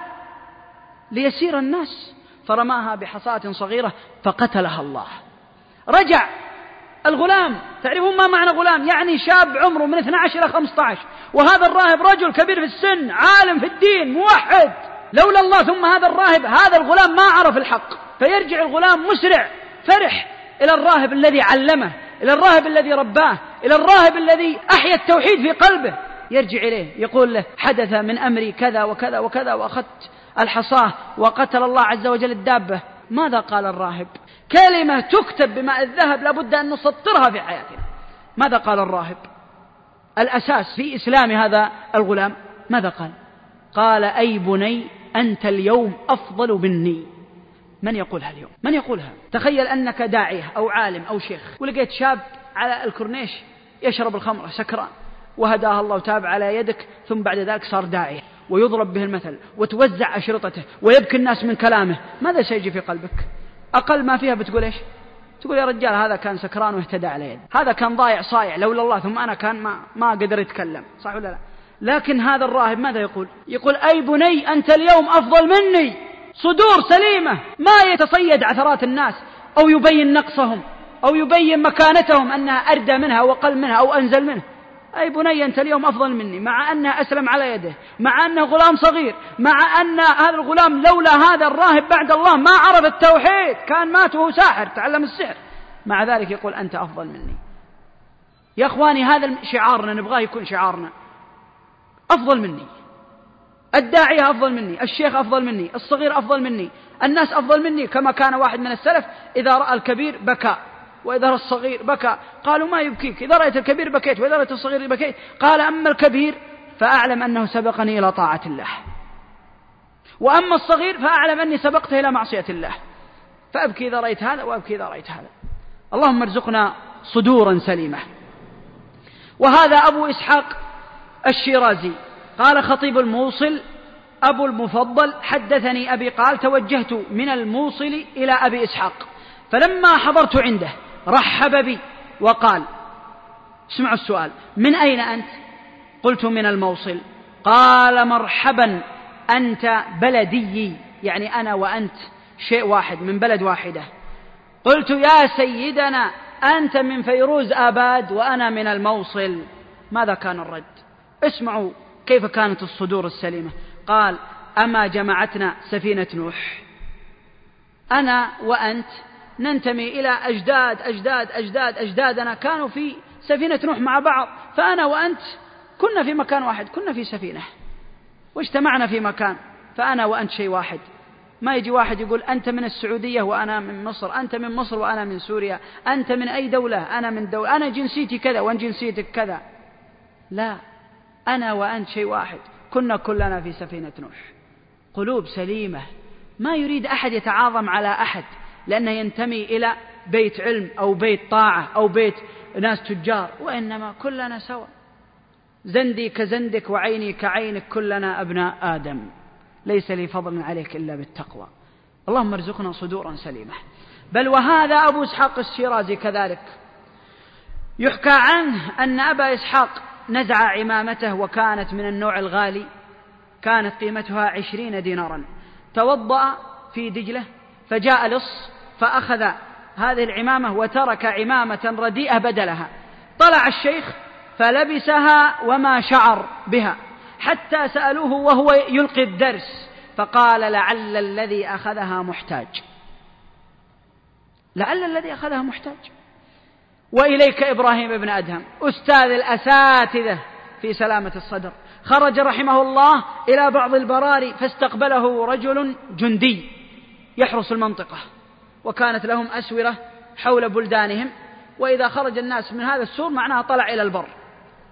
ليسير الناس، فرماها بحصاة صغيرة فقتلها الله. رجع الغلام، تعرفون ما معنى غلام؟ يعني شاب عمره من اثني عشر إلى خمسة عشر، وهذا الراهب رجل كبير في السن عالم في الدين موحد، لولا الله ثم هذا الراهب هذا الغلام ما عرف الحق. فيرجع الغلام مسرع فرح إلى الراهب الذي علمه، إلى الراهب الذي رباه، إلى الراهب الذي أحيا التوحيد في قلبه، يرجع إليه يقول له حدث من أمري كذا وكذا وكذا وأخذت الحصاة وقتل الله عز وجل الدابة. ماذا قال الراهب؟ كلمة تكتب بماء الذهب لابد أن نسطرها في حياتنا. ماذا قال الراهب؟ الأساس في إسلام هذا الغلام ماذا قال؟ قال أي بني أنت اليوم أفضل مني. من يقولها اليوم؟ من يقولها؟ تخيل أنك داعية أو عالم أو شيخ ولقيت شاب على الكورنيش يشرب الخمر سكران وهداه الله وتاب على يدك، ثم بعد ذلك صار داعية ويضرب به المثل وتوزع أشرطته ويبكي الناس من كلامه، ماذا سيجي في قلبك؟ أقل ما فيها بتقول إيش؟ تقول يا رجال هذا كان سكران واهتدى على يد، هذا كان ضايع صايع لولا الله ثم أنا كان ما, ما قدر يتكلم، صح ولا لا؟ لكن هذا الراهب ماذا يقول؟ يقول أي بني أنت اليوم أفضل مني، صدور سليمة ما يتصيد عثرات الناس أو يبين نقصهم أو يبين مكانتهم أنها أردى منها أو أقل منها أو أنزل منه. أي بني أنت اليوم أفضل مني، مع أنه أسلم على يده، مع أنه غلام صغير، مع أن هذا الغلام لولا هذا الراهب بعد الله ما عرف التوحيد، كان مات وهو ساحر تعلم السحر، مع ذلك يقول أنت أفضل مني. يا أخواني هذا شعارنا، نبغاه يكون شعارنا، أفضل مني، الداعية أفضل مني، الشيخ أفضل مني، الصغير أفضل مني، الناس أفضل مني. كما كان واحد من السلف إذا رأى الكبير بكى وإذا رأى الصغير بكى، قالوا ما يبكيك؟ إذا رأيت الكبير بكيت وإذا رأيت الصغير بكيت. قال أما الكبير فأعلم أنه سبقني إلى طاعة الله، وأما الصغير فأعلم أني سبقته إلى معصية الله، فأبكي إذا رأيت هذا وأبكي إذا رأيت هذا. اللهم ارزقنا صدورا سليمة. وهذا أبو إسحاق الشيرازي قال خطيب الموصل أبو المفضل حدثني أبي قال توجهت من الموصل إلى أبي إسحاق فلما حضرت عنده رحب بي وقال، اسمعوا السؤال، من أين أنت؟ قلت من الموصل. قال مرحبا أنت بلدي، يعني أنا وأنت شيء واحد من بلد واحدة. قلت يا سيدنا أنت من فيروز آباد وأنا من الموصل. ماذا كان الرد؟ اسمعوا كيف كانت الصدور السليمة. قال أما جمعتنا سفينة نوح، أنا وأنت ننتمي إلى أجداد أجداد أجداد أجدادنا كانوا في سفينة نوح مع بعض، فأنا وأنت كنا في مكان واحد، كنا في سفينة واجتمعنا في مكان، فأنا وأنت شيء واحد. ما يجي واحد يقول أنت من السعودية وأنا من مصر، أنت من مصر وأنا من سوريا، أنت من أي دولة أنا من دولة، أنا جنسيتي كذا وأنت جنسيتك كذا. لا، أنا وأنت شيء واحد، كنا كلنا في سفينة نوح. قلوب سليمة، ما يريد أحد يتعاظم على أحد لأنه ينتمي إلى بيت علم أو بيت طاعة أو بيت ناس تجار، وإنما كلنا سوا، زندي كزندك وعيني كعينك، كلنا أبناء آدم، ليس لي فضل عليك إلا بالتقوى. اللهم ارزقنا صدورا سليمة. بل وهذا أبو إسحاق الشيرازي كذلك يحكى عنه أن أبا إسحاق نزع عمامته وكانت من النوع الغالي، كانت قيمتها عشرين دينارا، توضأ في دجلة فجاء لص فأخذ هذه العمامة وترك عمامة رديئة بدلها. طلع الشيخ فلبسها وما شعر بها حتى سألوه وهو يلقي الدرس فقال لعل الذي أخذها محتاج، لعل الذي أخذها محتاج. وإليك إبراهيم بن أدهم أستاذ الأساتذة في سلامة الصدر، خرج رحمه الله إلى بعض البراري فاستقبله رجل جندي يحرس المنطقة، وكانت لهم أسورة حول بلدانهم، وإذا خرج الناس من هذا السور معناها طلع إلى البر.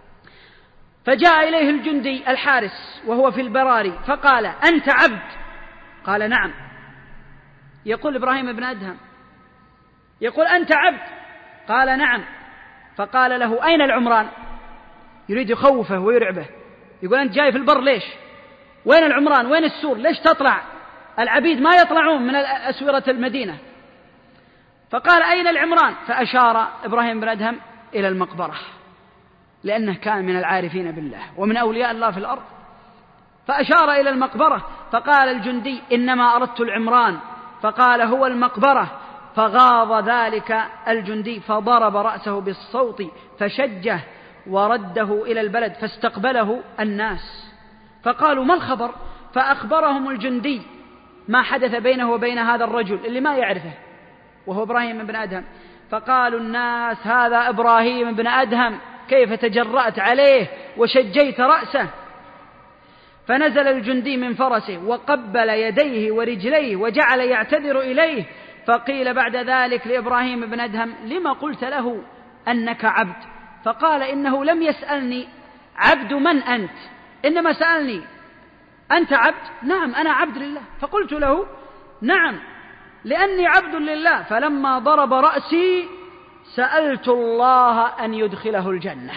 فجاء إليه الجندي الحارس وهو في البراري فقال أنت عبد قال نعم. يقول إبراهيم بن أدهم يقول أنت عبد؟ قال نعم. فقال له أين العمران؟ يريد يخوفه ويرعبه، يقول أنت جاي في البر ليش؟ وين العمران؟ وين السور؟ ليش تطلع؟ العبيد ما يطلعون من أسورة المدينة. فقال أين العمران؟ فأشار إبراهيم بن أدهم إلى المقبرة، لأنه كان من العارفين بالله ومن أولياء الله في الأرض، فأشار إلى المقبرة. فقال الجندي إنما أردت العمران، فقال هو المقبرة. فغاض ذلك الجندي فضرب رأسه بالصوت فشجه ورده إلى البلد، فاستقبله الناس فقالوا ما الخبر؟ فأخبرهم الجندي ما حدث بينه وبين هذا الرجل اللي ما يعرفه وهو إبراهيم بن أدهم. فقالوا الناس هذا إبراهيم بن أدهم، كيف تجرأت عليه وشجيت رأسه؟ فنزل الجندي من فرسه وقبل يديه ورجليه وجعل يعتذر إليه. فقيل بعد ذلك لإبراهيم بن أدهم لما قلت له أنك عبد؟ فقال إنه لم يسألني عبد من أنت، إنما سألني أنت عبد؟ نعم أنا عبد لله. فقلت له نعم لأني عبد لله. فلما ضرب رأسي سألت الله أن يدخله الجنة.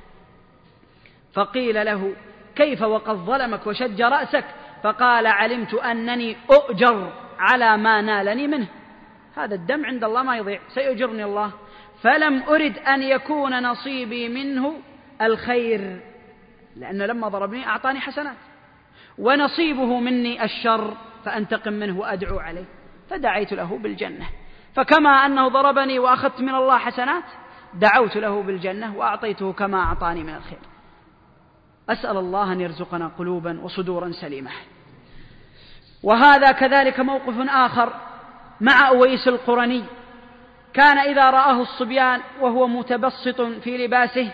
فقيل له كيف وقد ظلمك وشج رأسك؟ فقال علمت أنني أؤجر على ما نالني منه، هذا الدم عند الله ما يضيع، سيؤجرني الله، فلم أرد أن يكون نصيبي منه الخير، لأن لما ضربني أعطاني حسنات، ونصيبه مني الشر فأنتقم منه وأدعو عليه، فدعيت له بالجنة. فكما أنه ضربني وأخذت من الله حسنات دعوت له بالجنة وأعطيته كما أعطاني من الخير. أسأل الله أن يرزقنا قلوبا وصدورا سليمة. وهذا كذلك موقف آخر مع أويس القرني، كان إذا رآه الصبيان وهو متبسط في لباسه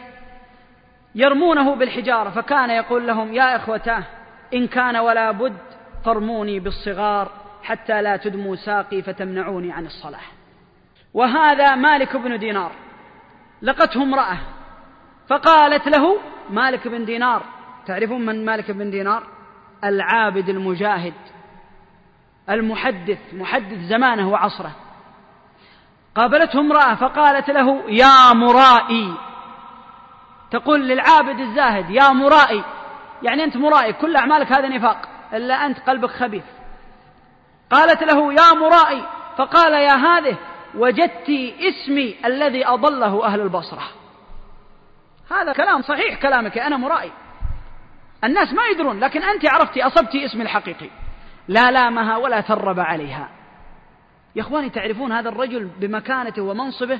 يرمونه بالحجارة، فكان يقول لهم يا إخوتاه إن كان ولا بد فارموني بالصغار حتى لا تدموا ساقي فتمنعوني عن الصلاة. وهذا مالك بن دينار، لقته امرأة فقالت له مالك بن دينار، تعرفون من مالك بن دينار؟ العابد المجاهد المحدث، محدث زمانه وعصره. قابلته امرأة فقالت له يا مرائي، تقول للعابد الزاهد يا مرائي، يعني أنت مرائي، كل أعمالك هذا نفاق إلا أنت قلبك خبيث. قالت له يا مرائي، فقال يا هذه وجدت اسمي الذي أضله أهل البصرة. هذا كلام صحيح كلامك، أنا مرائي، الناس ما يدرون، لكن أنت عرفتي أصبتي اسمي الحقيقي. لا لامها ولا ثرب عليها. يا أخواني تعرفون هذا الرجل بمكانته ومنصبه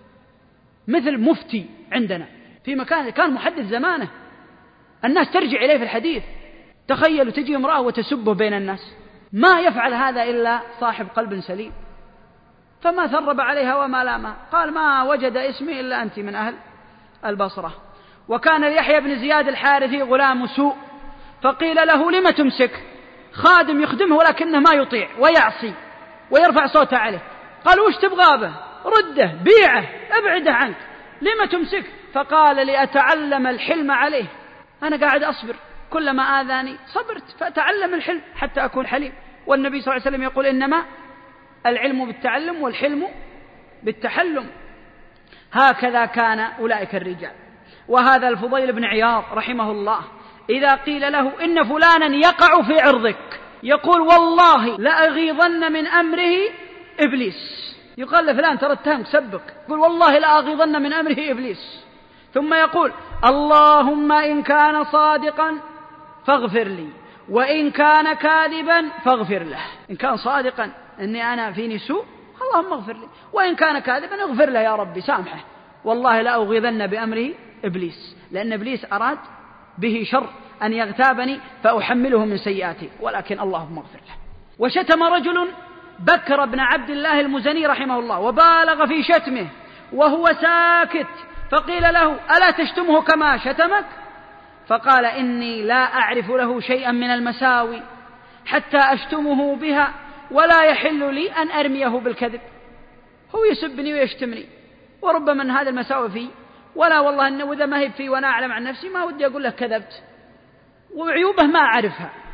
مثل مفتي عندنا في مكانه، كان محدث زمانه، الناس ترجع إليه في الحديث. تخيلوا تجي امرأة وتسبه بين الناس، ما يفعل هذا إلا صاحب قلب سليم، فما ثرب عليها وما لامها، قال ما وجد اسمي إلا أنت من أهل البصرة. وكان ليحيى بن زياد الحارثي غلام سوء، فقيل له لم تمسك؟ خادم يخدمه ولكنه ما يطيع ويعصي ويرفع صوته عليه. قال وش تبغى به؟ رده، بيعه، ابعده عنك، لم تمسك؟ فقال لأتعلم الحلم عليه، أنا قاعد أصبر، كلما آذاني صبرت فأتعلم الحلم حتى أكون حليم. والنبي صلى الله عليه وسلم يقول إنما العلم بالتعلم والحلم بالتحلم. هكذا كان أولئك الرجال. وهذا الفضيل بن عياض رحمه الله إذا قيل له إن فلانا يقع في عرضك يقول والله لأغيظن من أمره إبليس. يقال لفلان ترى اتهمك سبك، يقول والله لأغيظن من أمره إبليس. ثم يقول اللهم إن كان صادقا فاغفر لي وإن كان كاذبا فاغفر له. إن كان صادقا أني أنا فيني سوء اللهم اغفر لي، وإن كان كاذبا اغفر له يا ربي سامحه، والله لا أغيظن بأمره إبليس، لأن إبليس أراد به شر أن يغتابني فأحمله من سيئاتي، ولكن اللهم اغفر له. وشتم رجل بكر بن عبد الله المزني رحمه الله وبالغ في شتمه وهو ساكت، فقيل له ألا تشتمه كما شتمك؟ فقال إني لا أعرف له شيئا من المساوي حتى أشتمه بها، ولا يحل لي أن أرميه بالكذب. هو يسبني ويشتمني وربما من هذا المساوي فيه، ولا والله إنه إذا ما هي فيه وأنا أعلم عن نفسي ما ودي أقول له كذبت، وعيوبه ما أعرفها،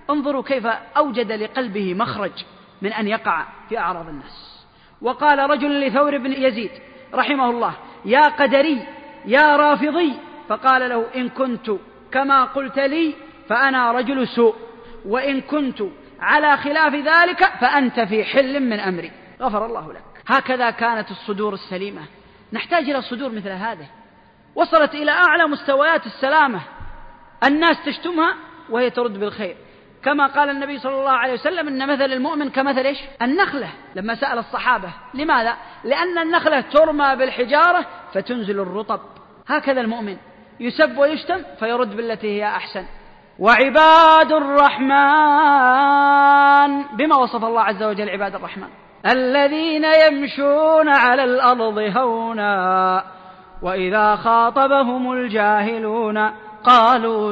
انظروا كيف أوجد لقلبه مخرج من أن يقع في أعراض الناس. وقال رجل لثور بن يزيد رحمه الله: يا قدري يا رافضي، فقال له: إن كنت كما قلت لي فأنا رجل سوء، وإن كنت على خلاف ذلك فأنت في حل من أمري، غفر الله لك. هكذا كانت الصدور السليمة. نحتاج إلى صدور مثل هذه وصلت إلى أعلى مستويات السلامة، الناس تشتمها وهي ترد بالخير، كما قال النبي صلى الله عليه وسلم: إن مثل المؤمن كمثل إيش؟ النخلة، لما سأل الصحابة لماذا؟ لأن النخلة ترمى بالحجارة فتنزل الرطب. هكذا المؤمن يسب ويشتم فيرد بالتي هي أحسن. وعباد الرحمن، بما وصف الله عز وجل عباد الرحمن: الذين يمشون على الأرض هونا وإذا خاطبهم الجاهلون قالوا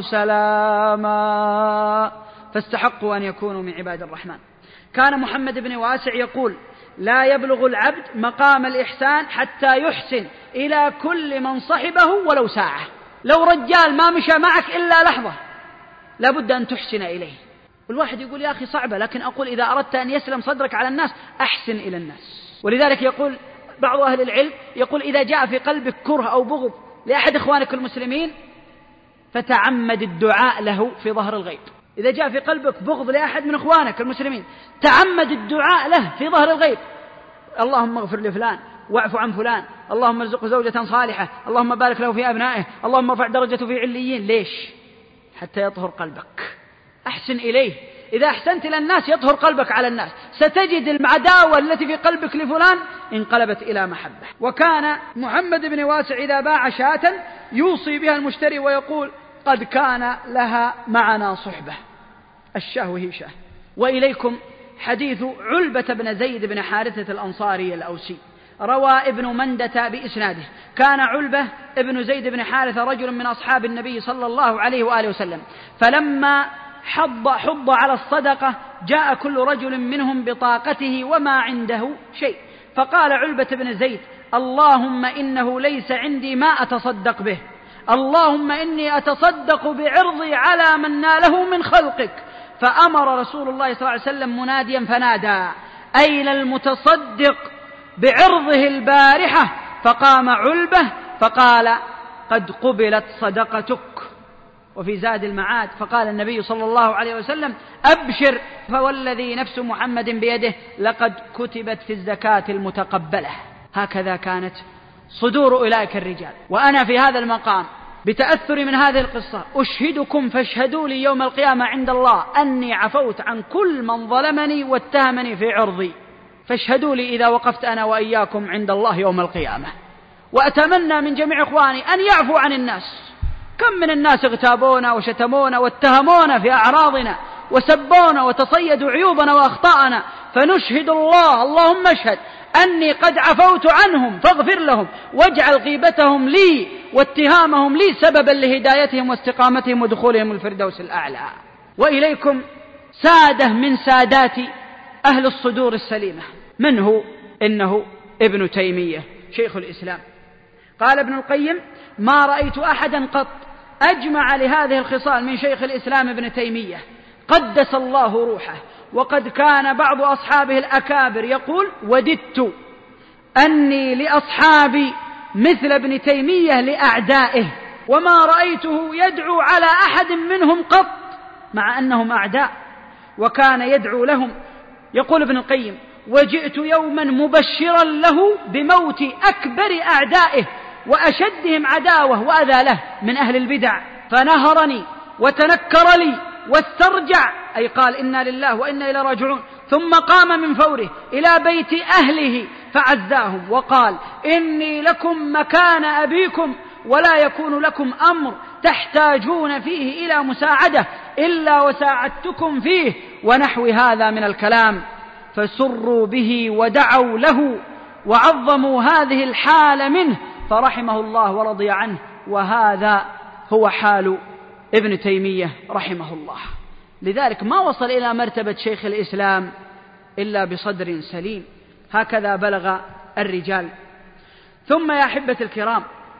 سلاما. فاستحقوا أن يكونوا من عباد الرحمن. كان محمد بن واسع يقول: لا يبلغ العبد مقام الإحسان حتى يحسن إلى كل من صحبه ولو ساعة. لو رجال ما مشى معك إلا لحظة لابد أن تحسن إليه. والواحد يقول: يا أخي صعبة، لكن أقول إذا أردت أن يسلم صدرك على الناس أحسن إلى الناس. ولذلك يقول بعض أهل العلم، يقول: إذا جاء في قلبك كره أو بغض لأحد إخوانك المسلمين فتعمد الدعاء له في ظهر الغيب. إذا جاء في قلبك بغض لأحد من إخوانك المسلمين تعمد الدعاء له في ظهر الغيب: اللهم اغفر لفلان واعف عن فلان، اللهم ارزقه زوجة صالحة، اللهم بارك له في أبنائه، اللهم ارفع درجته في عليين. ليش؟ حتى يطهر قلبك. أحسن إليه. إذا أحسنت إلى الناس يطهر قلبك على الناس، ستجد العداوة التي في قلبك لفلان انقلبت إلى محبة. وكان محمد بن واسع إذا باع شاة يوصي بها المشتري ويقول: قد كان لها معنا صحبة. الشاه هي شاه. وإليكم حديث علبة بن زيد بن حارثة الأنصاري الأوسي، روى ابن مندة بإسناده: كان علبة ابن زيد بن حارثة رجل من أصحاب النبي صلى الله عليه وآله وسلم، فلما حض, حض على الصدقة جاء كل رجل منهم بطاقته وما عنده شيء، فقال علبة بن زيد: اللهم إنه ليس عندي ما أتصدق به، اللهم إني أتصدق بعرضي على من ناله من خلقك. فأمر رسول الله صلى الله عليه وسلم مناديا فنادى: أين المتصدق بعرضه البارحة؟ فقام علبة فقال: قد قبلت صدقتك. وفي زاد المعاد فقال النبي صلى الله عليه وسلم: أبشر فوالذي نفس محمد بيده لقد كتبت في الزكاة المتقبلة. هكذا كانت صدور أولئك الرجال. وأنا في هذا المقام بتأثر من هذه القصة أشهدكم فاشهدوا لي يوم القيامة عند الله أني عفوت عن كل من ظلمني واتهمني في عرضي، فاشهدوا لي إذا وقفت أنا وإياكم عند الله يوم القيامة. وأتمنى من جميع إخواني أن يعفوا عن الناس. كم من الناس اغتابونا وشتمونا واتهمونا في أعراضنا وسبونا وتصيدوا عيوبنا وأخطاءنا، فنشهد الله اللهم اشهد أني قد عفوت عنهم فاغفر لهم واجعل غيبتهم لي واتهامهم لي سببا لهدايتهم واستقامتهم ودخولهم الفردوس الأعلى. وإليكم سادة من سادات أهل الصدور السليمة. من هو؟ إنه ابن تيمية شيخ الإسلام. قال ابن القيم: ما رأيت أحدا قط أجمع لهذه الخصال من شيخ الإسلام ابن تيمية قدس الله روحه. وقد كان بعض أصحابه الأكابر يقول: وددت أني لأصحابي مثل ابن تيمية لأعدائه، وما رأيته يدعو على أحد منهم قط مع أنهم أعداء، وكان يدعو لهم. يقول ابن القيم: وجئت يوما مبشرا له بموت أكبر أعدائه وأشدهم عداوة وأذى له من أهل البدع، فنهرني وتنكر لي واسترجع، أي قال إنا لله وإنا إلى راجعون، ثم قام من فوره إلى بيت أهله فعزاهم وقال: إني لكم مكان أبيكم ولا يكون لكم أمر تحتاجون فيه إلى مساعدة إلا وساعدتكم فيه، ونحو هذا من الكلام. فسروا به ودعوا له وعظموا هذه الحال منه فرحمه الله ورضي عنه. وهذا هو حال ابن تيمية رحمه الله. لذلك ما وصل إلى مرتبة شيخ الإسلام إلا بصدر سليم. هكذا بلغ الرجال. ثم يا أحبة الكرام،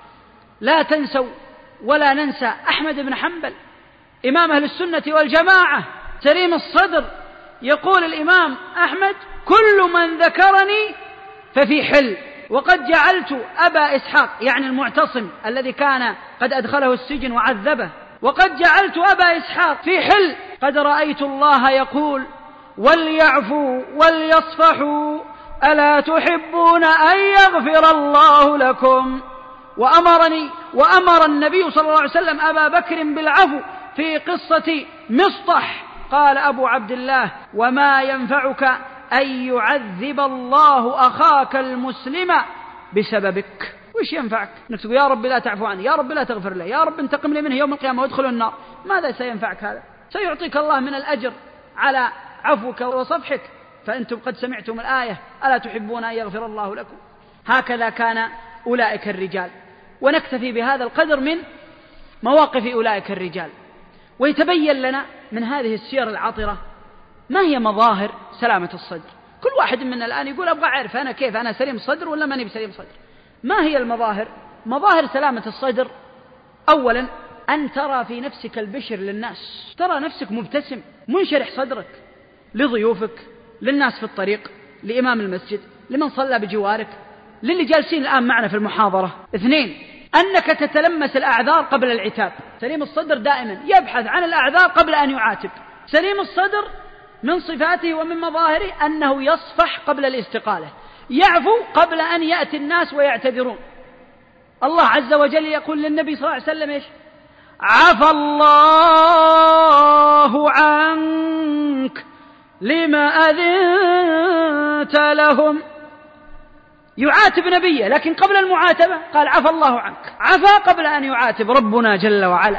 لا تنسوا ولا ننسى أحمد بن حنبل إمام أهل السنة والجماعة سليم الصدر. يقول الإمام أحمد: كل من ذكرني ففي حل. وقد جعلت أبا إسحاق، يعني المعتصم الذي كان قد أدخله السجن وعذبه، وقد جعلت أبا إسحاق في حل. قد رأيت الله يقول: وليعفوا وليصفحوا ألا تحبون أن يغفر الله لكم. وأمرني وأمر النبي صلى الله عليه وسلم أبا بكر بالعفو في قصة مصطح. قال أبو عبد الله: وما ينفعك أن يعذب الله أخاك المسلم بسببك. وش ينفعك أنك تقول يا رب لا تعفو عنه، يا رب لا تغفر له، يا رب انتقم لي منه يوم القيامة وادخل النار؟ ماذا سينفعك هذا؟ سيعطيك الله من الأجر على عفوك وصفحك. فأنتم قد سمعتم الآية: ألا تحبون أن يغفر الله لكم. هكذا كان أولئك الرجال. ونكتفي بهذا القدر من مواقف أولئك الرجال. ويتبين لنا من هذه السير العطرة ما هي مظاهر سلامة الصدر. كل واحد منا الآن يقول: أبغى أعرف أنا كيف أنا سليم صدر ولا ماني بسليم صدر. ما هي المظاهر؟ مظاهر سلامة الصدر: أولا أن ترى في نفسك البشر للناس، ترى نفسك مبتسم منشرح صدرك لضيوفك، للناس في الطريق، لإمام المسجد، لمن صلى بجوارك، للي جالسين الآن معنا في المحاضرة. اثنين، أنك تتلمس الأعذار قبل العتاب. سليم الصدر دائما يبحث عن الأعذار قبل أن يعاتب. سليم الصدر من صفاته ومن مظاهره أنه يصفح قبل الاستقالة، يعفو قبل أن يأتي الناس ويعتذرون. الله عز وجل يقول للنبي صلى الله عليه وسلم: إيش؟ عفى الله عنك لما أذنت لهم. يعاتب نبيه، لكن قبل المعاتبة قال: عفى الله عنك. عفى قبل أن يعاتب ربنا جل وعلا.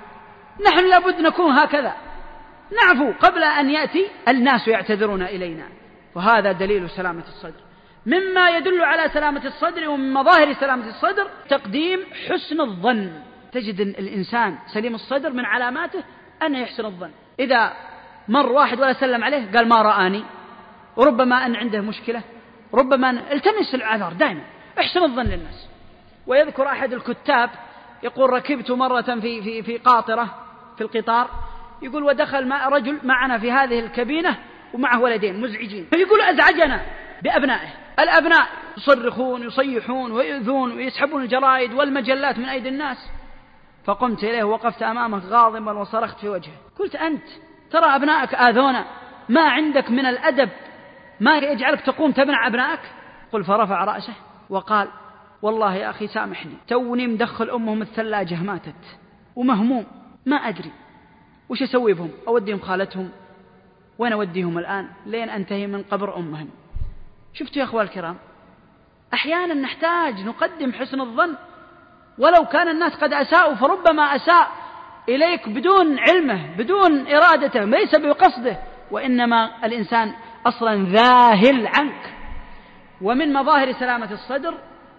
نحن لابد نكون هكذا، نعفو قبل أن يأتي الناس يعتذرون إلينا. وهذا دليل سلامة الصدر. مما يدل على سلامة الصدر ومن مظاهر سلامة الصدر تقديم حسن الظن. تجد الإنسان سليم الصدر من علاماته أنه يحسن الظن. إذا مر واحد ولا سلم عليه قال: ما رآني. وربما أن عنده مشكلة، ربما أن التمس العذر. دائما احسن الظن للناس. ويذكر أحد الكتاب يقول: ركبت مرة في, في, في قاطرة في القطار، يقول: ودخل مع رجل معنا في هذه الكابينة ومعه ولدين مزعجين، يقول: أزعجنا بأبنائه. الأبناء يصرخون يصيحون ويؤذون ويسحبون الجرائد والمجلات من أيدي الناس. فقمت إليه ووقفت أمامه غاضبا وصرخت في وجهه، قلت: أنت ترى أبنائك آذونا، ما عندك من الأدب ما يجعلك تقوم تمنع أبنائك؟ قل. فرفع رأسه وقال: والله يا أخي سامحني، توني مدخل أمهم الثلاجة ماتت ومهموم، ما أدري وش أسوي بهم، أوديهم خالتهم، وين أوديهم الآن لين أنتهي من قبر أمهم. شفتوا يا أخوة الكرام، أحيانا نحتاج نقدم حسن الظن ولو كان الناس قد أساءوا، فربما أساء إليك بدون علمه بدون إرادته، ليس بقصده، وإنما الإنسان أصلا ذاهل عنك. ومن مظاهر سلامة الصدر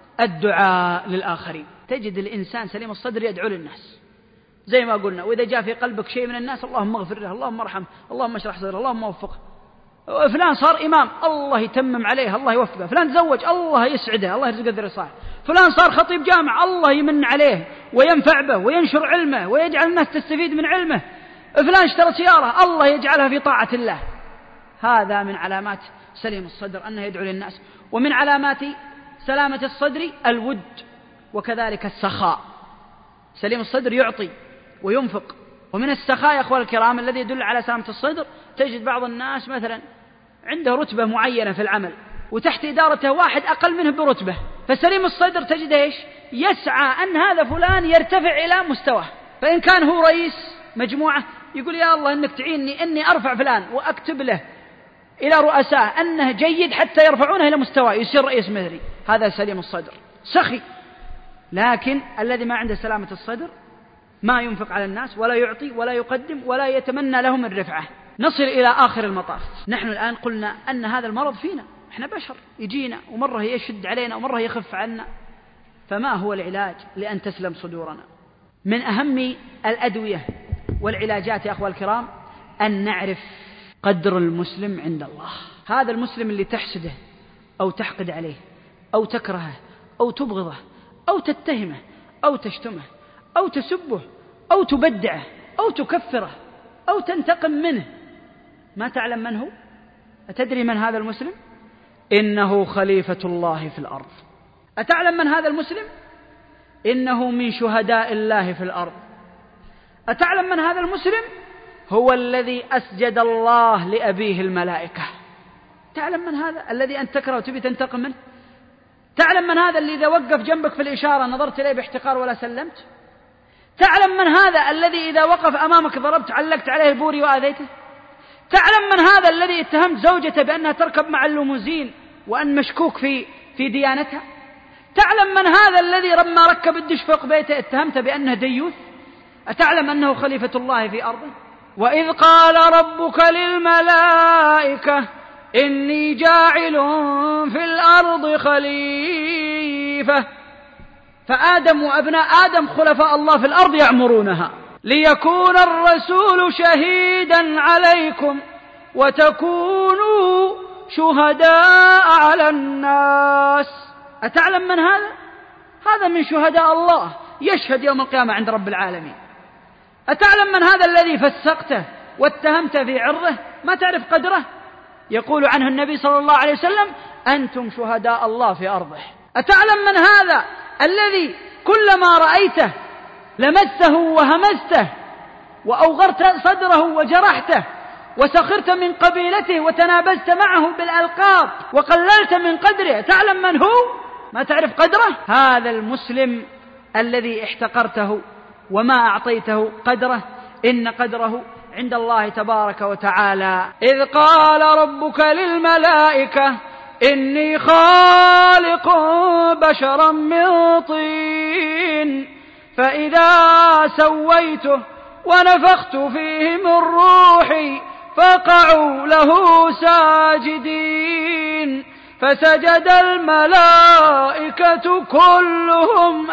الدعاء للآخرين. تجد الإنسان سليم الصدر يدعو للناس زي ما قلنا، وإذا جاء في قلبك شيء من الناس: اللهم اغفر له، اللهم ارحمه، اللهم اشرح صدره، اللهم وفقه. فلان صار إمام، الله يتمم عليه، الله يوفقه. فلان تزوج، الله يسعده، الله يرزقه الذرية الصالحة. فلان صار خطيب جامع، الله يمن عليه وينفع به وينشر علمه ويجعل الناس تستفيد من علمه. فلان اشترى سيارة، الله يجعلها في طاعة الله. هذا من علامات سليم الصدر أنه يدعو للناس. ومن علامات سلامة الصدر الود وكذلك السخاء. سليم الصدر يعطي وينفق. ومن السخاء يا أخوة الكرام الذي يدل على سلامة الصدر، تجد بعض الناس مثلا عنده رتبة معينة في العمل وتحت إدارته واحد أقل منه برتبة، فسليم الصدر تجد إيش؟ يسعى أن هذا فلان يرتفع إلى مستواه. فإن كان هو رئيس مجموعة يقول: يا الله إنك تعيني إني أرفع فلان وأكتب له إلى رؤساء أنه جيد حتى يرفعونه إلى مستواه يصير رئيس مثلي. هذا سليم الصدر سخي. لكن الذي ما عنده سلامة الصدر ما ينفق على الناس ولا يعطي ولا يقدم ولا يتمنى لهم الرفعة. نصل إلى آخر المطاف. نحن الآن قلنا أن هذا المرض فينا، إحنا بشر، يجينا ومرة يشد علينا ومرة يخف عنا. فما هو العلاج لأن تسلم صدورنا؟ من أهم الأدوية والعلاجات يا أخوة الكرام أن نعرف قدر المسلم عند الله. هذا المسلم اللي تحسده أو تحقد عليه أو تكرهه أو تبغضه أو تتهمه أو تشتمه أو تسبه أو تبدعه أو تكفره أو تنتقم منه ما تعلم من هو؟ أتدري من هذا المسلم؟ إنه خليفة الله في الأرض. أتعلم من هذا المسلم؟ إنه من شهداء الله في الأرض. أتعلم من هذا المسلم؟ هو الذي أسجد الله لأبيه الملائكة. تعلم من هذا الذي أنت تكره وتبي تنتقم منه؟ تعلم من هذا اللي إذا وقف جنبك في الإشارة نظرت إليه باحتقار ولا سلمت؟ تعلم من هذا الذي إذا وقف أمامك ضربت علقت عليه البوري وآذيته؟ تعلم من هذا الذي اتهمت زوجته بأنها تركب مع الليموزين وأن مشكوك في في ديانتها؟ تعلم من هذا الذي لما ركب الدش فوق بيته اتهمته بأنه ديوث؟ أتعلم أنه خليفة الله في أرضه؟ وإذ قال ربك للملائكة إني جاعل في الأرض خليفة، فآدم وأبناء آدم خلفاء الله في الأرض يعمرونها، ليكون الرسول شهيدا عليكم وتكونوا شهداء على الناس. أتعلم من هذا؟ هذا من شهداء الله يشهد يوم القيامة عند رب العالمين. أتعلم من هذا الذي فسقته واتهمته في عرضه؟ ما تعرف قدره؟ يقول عنه النبي صلى الله عليه وسلم أنتم شهداء الله في أرضه. أتعلم من هذا الذي كلما رأيته لمسته وهمسته وأوغرت صدره وجرحته وسخرت من قبيلته وتنابزت معه بالألقاب وقللت من قدره؟ تعلم من هو؟ ما تعرف قدره؟ هذا المسلم الذي احتقرته وما أعطيته قدره، إن قدره عند الله تبارك وتعالى. إذ قال ربك للملائكة إني خالق بشرا من طين فإذا سويته ونفخت فيه من روحي فقعوا له ساجدين فسجد الملائكة كلهم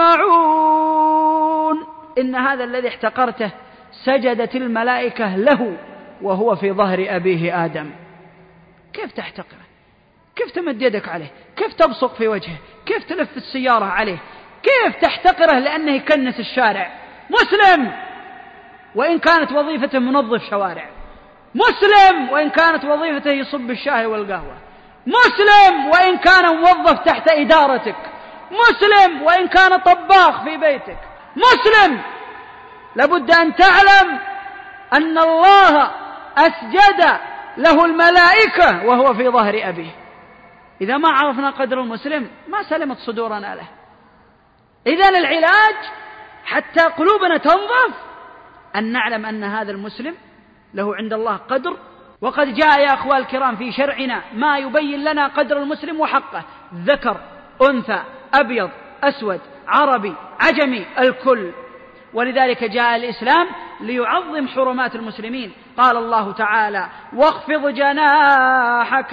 أجمعون. إن هذا الذي احتقرته سجدت الملائكة له وهو في ظهر أبيه آدم. كيف تحتقره؟ كيف تمد يدك عليه؟ كيف تبصق في وجهه؟ كيف تلف السيارة عليه؟ كيف تحتقره لأنه يكنس الشارع؟ مسلم وإن كانت وظيفته منظف شوارع، مسلم وإن كانت وظيفته يصب الشاي والقهوة، مسلم وإن كان موظف تحت إدارتك، مسلم وإن كان طباخ في بيتك، مسلم. لابد أن تعلم أن الله أسجد له الملائكة وهو في ظهر أبيه. إذا ما عرفنا قدر المسلم ما سلمت صدورنا له. إذن العلاج حتى قلوبنا تنظف أن نعلم أن هذا المسلم له عند الله قدر. وقد جاء يا أخوة الكرام في شرعنا ما يبين لنا قدر المسلم وحقه، ذكر أنثى أبيض أسود عربي عجمي الكل. ولذلك جاء الإسلام ليعظم حرمات المسلمين. قال الله تعالى واخفض جناحك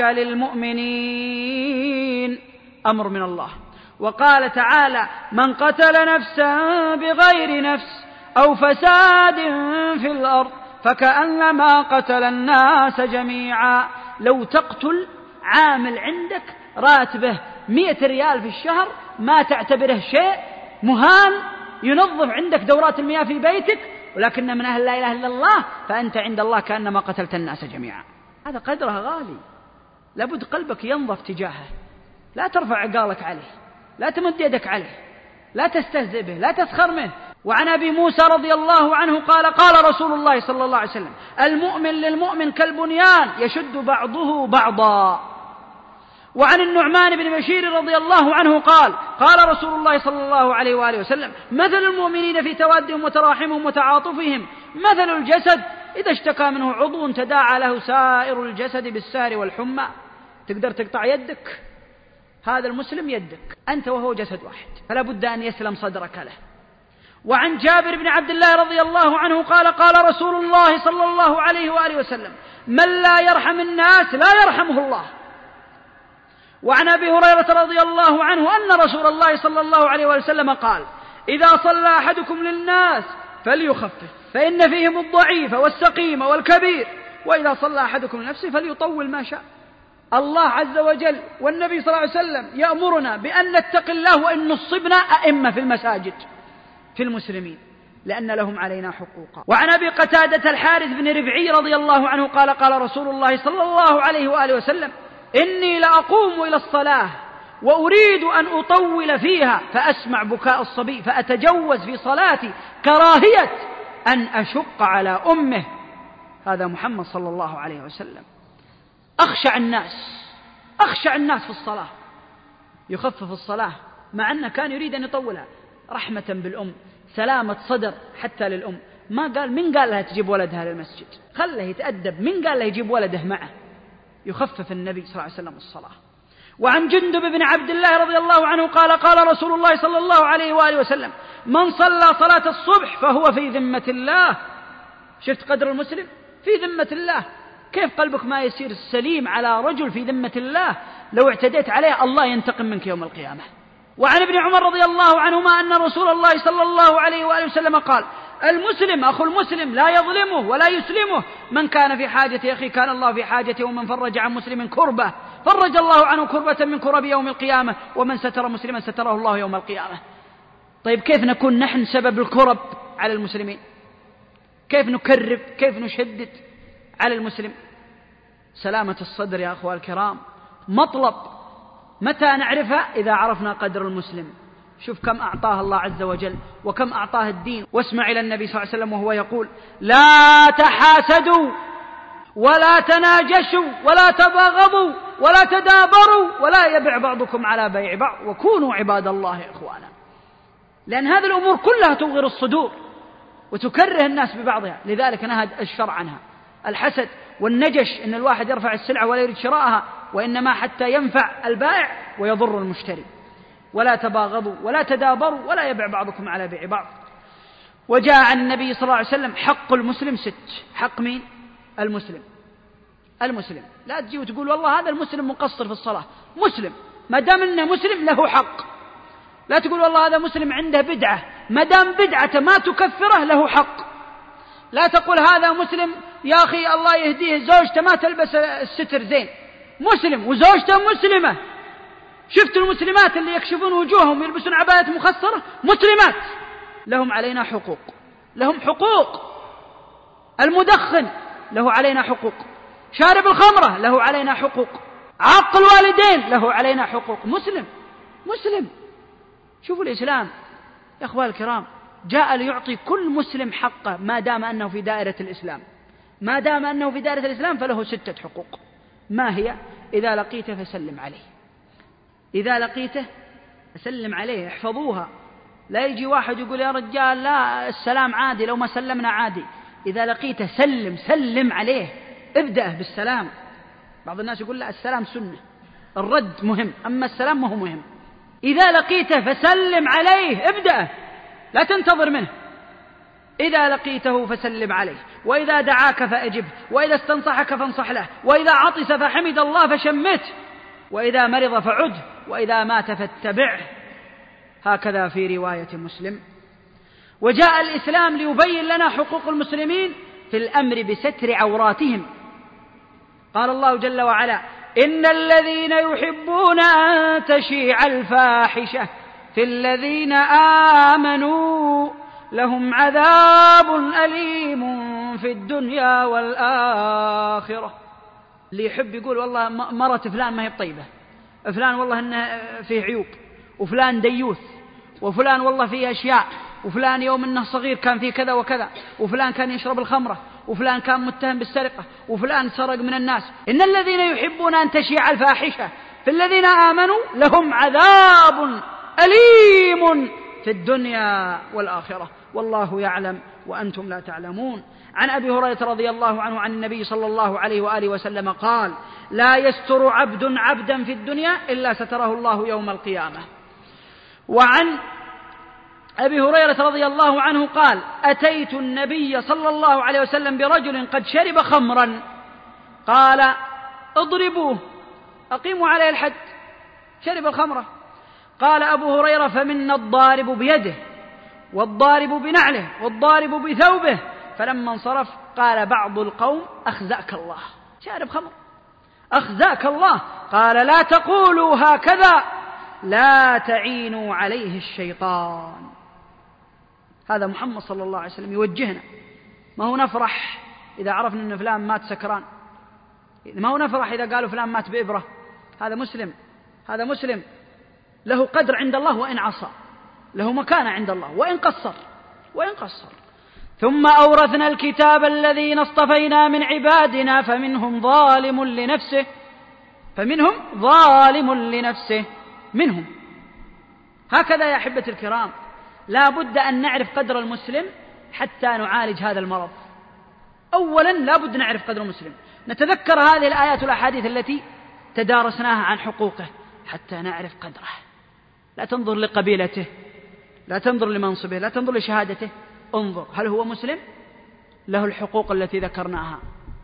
للمؤمنين، أمر من الله. وقال تعالى من قتل نفسا بغير نفس أو فساد في الأرض فكأنما قتل الناس جميعا. لو تقتل عامل عندك راتبه مئة ريال في الشهر ما تعتبره شيء، مهان، ينظف عندك دورات المياه في بيتك، ولكن من أهل لا إله إلا الله فأنت عند الله كأنما قتلت الناس جميعا. هذا قدره غالي، لابد قلبك ينظف تجاهه. لا ترفع عقالك عليه، لا تمد يدك عليه، لا تستهزئ به، لا تسخر منه. وعن أبي موسى رضي الله عنه قال قال رسول الله صلى الله عليه وسلم المؤمن للمؤمن كالبنيان يشد بعضه بعضا. وعن النعمان بن بشير رضي الله عنه قال قال رسول الله صلى الله عليه وآله وسلم مثل المؤمنين في توادهم وتراحمهم وتعاطفهم مثل الجسد إذا اشتكى منه عضو تداعى له سائر الجسد بالسهر والحمى. تقدر تقطع يدك؟ هذا المسلم يدك، أنت وهو جسد واحد، فلا بد أن يسلم صدرك له. وعن جابر بن عبد الله رضي الله عنه قال قال رسول الله صلى الله عليه وآله وسلم من لا يرحم الناس لا يرحمه الله. وعن أبي هريرة رضي الله عنه أن رسول الله صلى الله عليه وآله وسلم قال إذا صلى أحدكم للناس فليخفف فإن فيهم الضعيف والسقيم والكبير، وإذا صلى أحدكم لنفسه فليطول ما شاء. الله عز وجل والنبي صلى الله عليه وسلم يأمرنا بأن نتقي الله وإن نصبنا أئمة في المساجد في المسلمين. لأن لهم علينا حقوقا. وعن أبي قتادة الحارث بن ربعي رضي الله عنه قال قال رسول الله صلى الله عليه وآله وسلم: إني لأقوم إلى الصلاة وأريد أن أطول فيها فأسمع بكاء الصبي فأتجوز في صلاتي كراهية أن أشق على أمه. هذا محمد صلى الله عليه وسلم أخشع الناس أخشع الناس في الصلاة، يخفف الصلاة مع أنه كان يريد أن يطولها رحمة بالأم، سلامة صدر حتى للأم. ما قال من قال لها تجيب ولدها للمسجد، خله يتأدب. من قال له يجيب ولده معه؟ يخفف النبي صلى الله عليه وسلم الصلاة. وعن جندب بن عبد الله رضي الله عنه قال قال رسول الله صلى الله عليه وآله وسلم: من صلى صلاة الصبح فهو في ذمة الله. شفت قدر المسلم؟ في ذمة الله. كيف قلبك ما يصير السليم على رجل في ذمة الله؟ لو اعتديت عليه الله ينتقم منك يوم القيامة. وعن ابن عمر رضي الله عنهما أن رسول الله صلى الله عليه وآله وسلم قال: المسلم أخو المسلم لا يظلمه ولا يسلمه، من كان في حاجة أخي كان الله في حاجته، ومن فرج عن مسلم كربة فرج الله عنه كربة من كرب يوم القيامة، ومن ستر مسلما ستره الله يوم القيامة. طيب كيف نكون نحن سبب الكرب على المسلمين؟ كيف نكرب؟ كيف نشدد على المسلم؟ سلامة الصدر يا أخوة الكرام مطلب. متى نعرفها؟ إذا عرفنا قدر المسلم. شوف كم أعطاه الله عز وجل وكم أعطاه الدين. واسمع إلى النبي صلى الله عليه وسلم وهو يقول: لا تحاسدوا ولا تناجشوا ولا تباغضوا ولا تدابروا ولا يبع بعضكم على بيع بعض وكونوا عباد الله إخوانا. لأن هذه الأمور كلها توغر الصدور وتكره الناس ببعضها، لذلك نهى الشرع عنها. الحسد والنجش إن الواحد يرفع السلعة ولا يريد شراءها، وإنما حتى ينفع البائع ويضر المشتري. ولا تباغضوا ولا تدابروا ولا يبع بعضكم على بيع بعض. وجاء عن النبي صلى الله عليه وسلم: حق المسلم ست. حق مين؟ المسلم. المسلم لا تجي وتقول والله هذا المسلم مقصر في الصلاة. مسلم ما دام انه مسلم له حق. لا تقول والله هذا مسلم عنده بدعة، ما دام بدعته ما تكفره له حق. لا تقول هذا مسلم يا أخي الله يهديه زوجته ما تلبس الستر زين. مسلم وزوجته مسلمة. شفت المسلمات اللي يكشفون وجوههم يلبسون عبايات مخصرة؟ مسلمات لهم علينا حقوق. لهم حقوق. المدخن له علينا حقوق. شارب الخمرة له علينا حقوق. عاق الوالدين له علينا حقوق. مسلم مسلم. شوفوا الإسلام يا أخوان الكرام جاء ليعطي كل مسلم حقه ما دام أنه في دائرة الإسلام. ما دام أنه في دائرة الإسلام فله ستة حقوق. ما هي؟ إذا لقيته فسلم عليه. إذا لقيته سلم عليه. احفظوها. لا يجي واحد يقول يا رجال لا السلام عادي لو ما سلمنا عادي. إذا لقيته سلم سلم عليه. ابدأ بالسلام. بعض الناس يقول لا السلام سنة، الرد مهم، أما السلام ما هو مهم. إذا لقيته فسلم عليه. ابدأ لا تنتظر منه. إذا لقيته فسلم عليه، وإذا دعاك فأجبه، وإذا استنصحك فانصح له، وإذا عطس فحمد الله فشمته، وإذا مرض فعده، وإذا مات فاتبعه. هكذا في رواية مسلم. وجاء الإسلام ليبين لنا حقوق المسلمين في الأمر بستر عوراتهم. قال الله جل وعلا: إن الذين يحبون أن تشيع الفاحشة في الذين آمنوا لهم عذاب أليم في الدنيا والآخرة. اللي يحب يقول والله مرة فلان ما هي طيبة، فلان والله إنه فيه عيوب، وفلان ديوث، وفلان والله فيه أشياء، وفلان يوم إنه صغير كان فيه كذا وكذا، وفلان كان يشرب الخمرة، وفلان كان متهم بالسرقة، وفلان سرق من الناس. إن الذين يحبون أن تشيع الفاحشة في الذين آمنوا لهم عذاب أليم في الدنيا والآخرة والله يعلم وأنتم لا تعلمون. عن أبي هريرة رضي الله عنه عن النبي صلى الله عليه وآله وسلم قال: لا يستر عبد عبدا في الدنيا إلا ستره الله يوم القيامة. وعن أبي هريرة رضي الله عنه قال: أتيت النبي صلى الله عليه وسلم برجل قد شرب خمرا، قال: اضربوه أقيموا عليه الحد، شرب الخمرة. قال أبو هريرة: فمنا الضارب بيده والضارب بنعله والضارب بثوبه. فلما انصرف قال بعض القوم: أخزاك الله، شارب خمر، أخزاك الله. قال: لا تقولوا هكذا، لا تعينوا عليه الشيطان. هذا محمد صلى الله عليه وسلم يوجهنا. ما هو نفرح إذا عرفنا أن فلان مات سكران، ما هو نفرح إذا قالوا فلان مات بإبرة. هذا مسلم، هذا مسلم له قدر عند الله وإن عصى، له مكانة عند الله وإن قصر وإن قصر. ثم أورثنا الكتاب الذين اصطفينا من عبادنا فمنهم ظالم لنفسه فمنهم ظالم لنفسه منهم. هكذا يا أحبة الكرام لا بد أن نعرف قدر المسلم حتى نعالج هذا المرض. أولا لا بد نعرف قدر المسلم، نتذكر هذه الآيات والأحاديث التي تدارسناها عن حقوقه حتى نعرف قدره. لا تنظر لقبيلته، لا تنظر لمنصبه، لا تنظر لشهادته، انظر هل هو مسلم؟ له الحقوق التي ذكرناها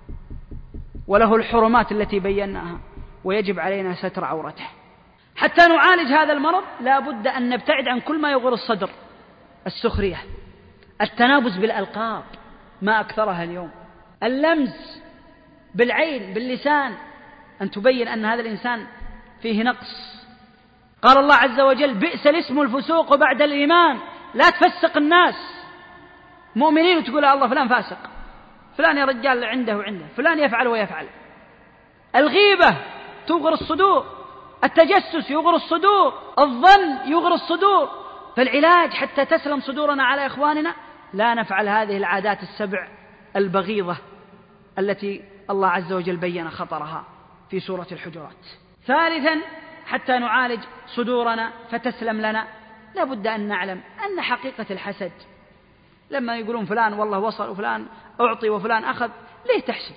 وله الحرمات التي بيناها، ويجب علينا ستر عورته. حتى نعالج هذا المرض لا بد أن نبتعد عن كل ما يغر الصدر، السخرية، التنابز بالألقاب ما أكثرها اليوم، اللمز بالعين باللسان أن تبين أن هذا الإنسان فيه نقص. قال الله عز وجل بئس الاسم الفسوق بعد الإيمان. لا تفسق الناس مؤمنين وتقول الله فلان فاسق، فلان يا رجال عنده وعنده، فلان يفعل ويفعل. الغيبة تغر الصدور، التجسس يغر الصدور، الظن يغر الصدور. فالعلاج حتى تسلم صدورنا على إخواننا لا نفعل هذه العادات السبع البغيضة التي الله عز وجل بين خطرها في سورة الحجرات. ثالثا حتى نعالج صدورنا فتسلم لنا لا بد أن نعلم أن حقيقة الحسد، لما يقولون فلان والله وصل وفلان أعطي وفلان أخذ، ليه تحسده؟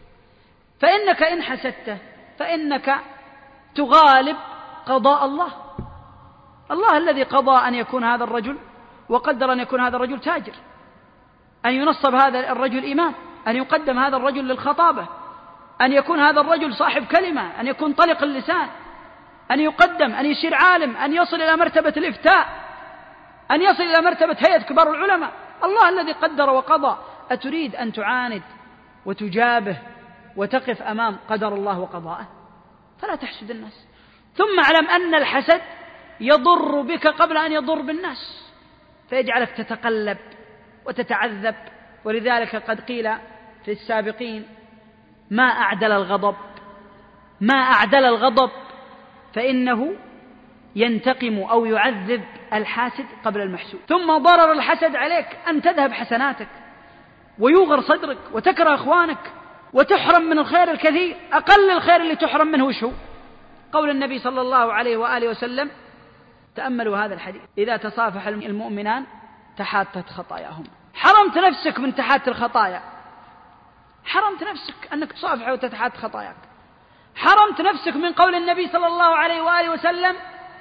فإنك إن حسدته فإنك تغالب قضاء الله. الله الذي قضى أن يكون هذا الرجل وقدر أن يكون هذا الرجل تاجر، أن ينصب هذا الرجل إمام، أن يقدم هذا الرجل للخطابة، أن يكون هذا الرجل صاحب كلمة، أن يكون طلق اللسان، أن يقدم، أن يصير عالم، أن يصل إلى مرتبة الإفتاء، أن يصل إلى مرتبة هيئة كبار العلماء. الله الذي قدر وقضى. أتريد أن تعاند وتجابه وتقف أمام قدر الله وقضاءه؟ فلا تحسد الناس. ثم اعلم أن الحسد يضر بك قبل أن يضر بالناس، فيجعلك تتقلب وتتعذب. ولذلك قد قيل في السابقين ما أعدل الغضب، ما أعدل الغضب، فإنه ينتقم أو يعذب الحاسد قبل المحسود. ثم ضرر الحسد عليك أن تذهب حسناتك ويوغر صدرك وتكره أخوانك وتحرم من الخير الكثير. أقل الخير اللي تحرم منه وش هو؟ قول النبي صلى الله عليه وآله وسلم، تأملوا هذا الحديث، إذا تصافح المؤمنان تحاتت خطاياهم. حرمت نفسك من تحات الخطايا، حرمت نفسك أنك تصافح وتتحات خطاياك. حرمت نفسك من قول النبي صلى الله عليه وآله وسلم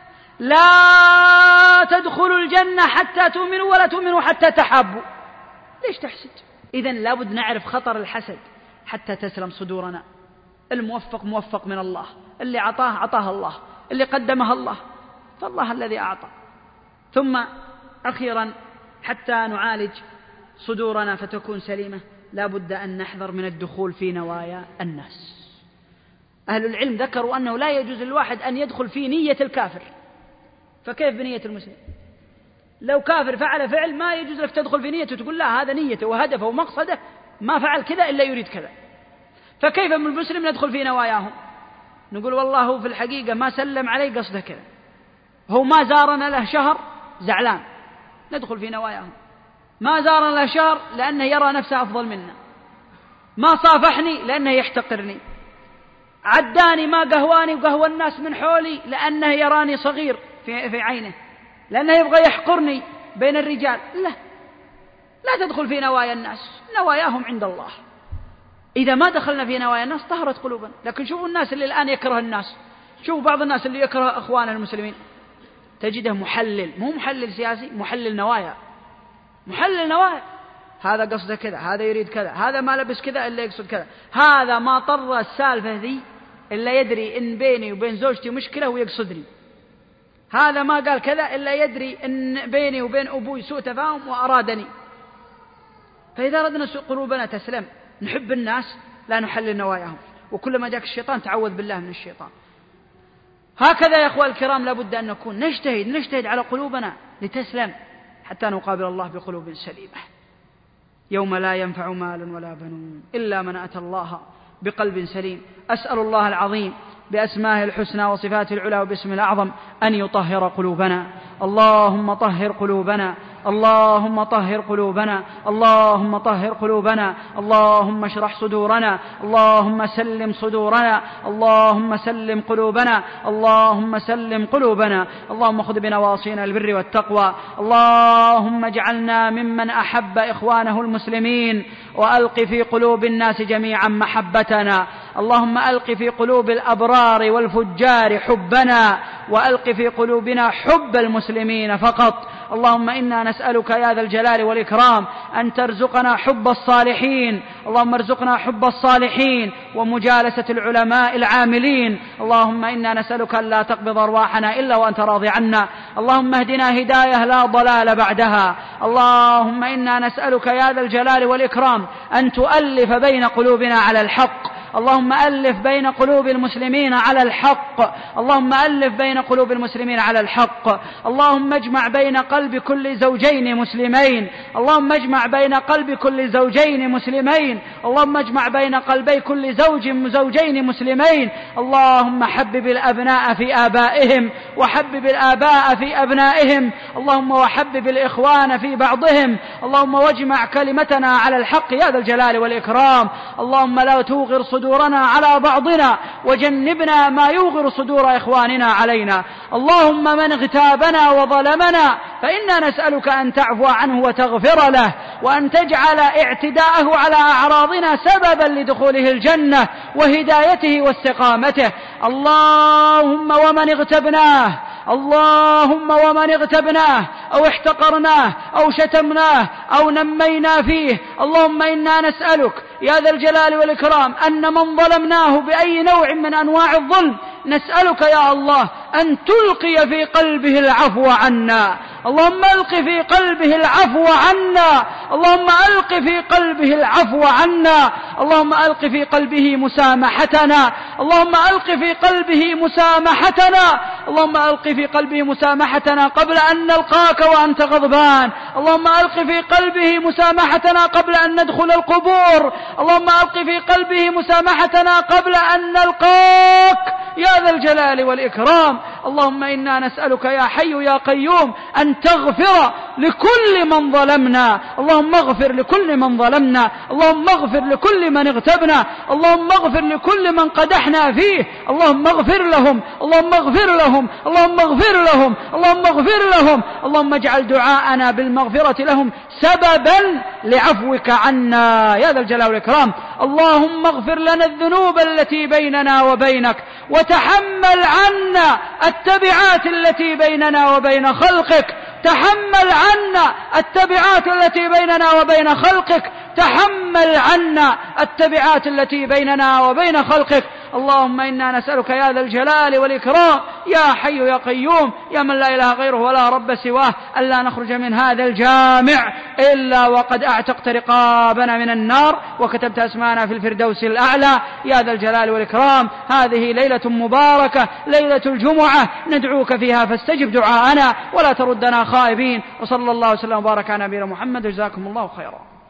لا تدخلوا الجنة حتى تؤمنوا ولا تؤمنوا حتى تحابوا. ليش تحسد؟ إذن لابد نعرف خطر الحسد حتى تسلم صدورنا. الموفق موفق من الله، اللي عطاه عطاه الله، اللي قدمها الله، فالله الذي أعطى. ثم أخيرا حتى نعالج صدورنا فتكون سليمة لا بد أن نحذر من الدخول في نوايا الناس. أهل العلم ذكروا أنه لا يجوز للواحد أن يدخل في نية الكافر، فكيف بنية المسلم؟ لو كافر فعل فعل ما يجوز لك تدخل في نيته وتقول لا هذا نيته وهدفه ومقصده ما فعل كذا إلا يريد كذا. فكيف من المسلم ندخل في نواياهم؟ نقول والله هو في الحقيقة ما سلم علي قصده كذا، هو ما زارنا له شهر زعلان، ندخل في نواياهم. ما زارنا له شهر لأنه يرى نفسه أفضل منا، ما صافحني لأنه يحتقرني، عداني ما قهواني وقهوى الناس من حولي لأنه يراني صغير في, في عينه، لأنه يبغى يحقرني بين الرجال. لا، لا تدخل في نوايا الناس، نواياهم عند الله. إذا ما دخلنا في نوايا الناس طهرت قلوبنا. لكن شوفوا الناس اللي الآن يكره الناس، شوفوا بعض الناس اللي يكره أخوان المسلمين تجده محلل، مو محلل سياسي، محلل نوايا، محلل نوايا. هذا قصده كذا، هذا يريد كذا، هذا ما لبس كذا إلا يقصد كذا، هذا ما طر السالفة ذي إلا يدري إن بيني وبين زوجتي مشكلة ويقصدني، هذا ما قال كذا إلا يدري إن بيني وبين أبوي سوء تفاهم وأرادني. فإذا أردنا قلوبنا تسلم نحب الناس لا نحلل نواياهم، وكلما جاك الشيطان تعوذ بالله من الشيطان. هكذا يا أخوة الكرام لابد أن نكون نجتهد نجتهد على قلوبنا لتسلم حتى نقابل الله بقلوب سليمة يوم لا ينفع مال ولا بنون إلا من أتى الله بقلب سليم. أسأل الله العظيم بأسمائه الحسنى وصفاته العلى وباسمه الأعظم أن يطهر قلوبنا. اللهم طهر قلوبنا، اللهم طهر قلوبنا، اللهم طهر قلوبنا، اللهم اشرح صدورنا، اللهم سلم صدورنا، اللهم سلم قلوبنا، اللهم سلم قلوبنا، اللهم خذ بنواصينا البر والتقوى، اللهم اجعلنا ممن أحب إخوانه المسلمين وألق في قلوب الناس جميعا محبتنا، اللهم ألق في قلوب الأبرار والفجار حبنا، وألق في قلوبنا حب المسلمين فقط. اللهم إنا نسألك يا ذا الجلال والإكرام أن ترزقنا حب الصالحين، اللهم ارزقنا حب الصالحين ومجالسة العلماء العاملين. اللهم إنا نسألك أن لا تقبض أرواحنا إلا وأنت راضي عنا، اللهم اهدنا هداية لا ضلال بعدها. اللهم إنا نسألك يا ذا الجلال والإكرام أن تؤلف بين قلوبنا على الحق، اللهم ألف بين قلوب المسلمين على الحق، اللهم ألف بين قلوب المسلمين على الحق. اللهم اجمع بين قلب كل زوجين مسلمين، اللهم اجمع بين قلب كل زوجين مسلمين، اللهم اجمع بين قلبي كل زوج زوجين مسلمين. اللهم حبب الأبناء في آبائهم وحبب الآباء في أبنائهم، اللهم وحبب الإخوان في بعضهم، اللهم واجمع كلمتنا على الحق يا ذا الجلال والإكرام. اللهم لا توغر صدورنا على بعضنا وجنبنا ما يوغر صدور إخواننا علينا. اللهم من اغتابنا وظلمنا فإنا نسألك أن تعفو عنه وتغفر له، وأن تجعل اعتداءه على أعراضنا سببا لدخوله الجنة وهدايته واستقامته. اللهم ومن اغتبناه اللهم ومن اغتبناه أو احتقرناه أو شتمناه أو نمينا فيه، اللهم إنا نسألك يا ذا الجلال والإكرام أن من ظلمناه بأي نوع من أنواع الظلم نسألك يا الله أن تلقي في قلبه العفو عنا، اللهم ألق في قلبه العفو عنا، اللهم ألق في قلبه العفو عنا، اللهم ألق في قلبه مسامحتنا، اللهم ألق في قلبه مسامحتنا، اللهم ألق في قلبه مسامحتنا قبل أن نلقاك وأنت غضبان، اللهم ألق في قلبه مسامحتنا قبل أن ندخل القبور، اللهم ألق في قلبه مسامحتنا قبل أن نلقاك يا ذا الجلال والإكرام. اللهم إنا نسألك يا حي يا قيوم أن تغفر لكل من ظلمنا، اللهم اغفر لكل من ظلمنا، اللهم اغفر لكل من اغتبنا، اللهم اغفر لكل من قدحنا فيه، اللهم اغفر لهم، اللهم اغفر لهم، اللهم اغفر لهم، اللهم اغفر لهم، اللهم اجعل دعاءنا بالمغفرة لهم سببا لعفوك عنا يا ذا الجلال والإكرام. اللهم اغفر لنا الذنوب التي بيننا وبينك، وتحمل عنا التبعات التي بيننا وبين خلقك، تحمل عنا التبعات التي بيننا وبين خلقك، تحمل عنا التبعات التي بيننا وبين خلقك. اللهم إنا نسألك يا ذا الجلال والإكرام يا حي يا قيوم يا من لا إله غيره ولا رب سواه ألا نخرج من هذا الجامع إلا وقد أعتقت رقابنا من النار وكتبت أسمانا في الفردوس الأعلى يا ذا الجلال والإكرام. هذه ليلة مباركة، ليلة الجمعة، ندعوك فيها فاستجب دعاءنا ولا تردنا خائبين. وصلى الله وسلم وبارك على نبينا محمد، جزاكم الله خيرا.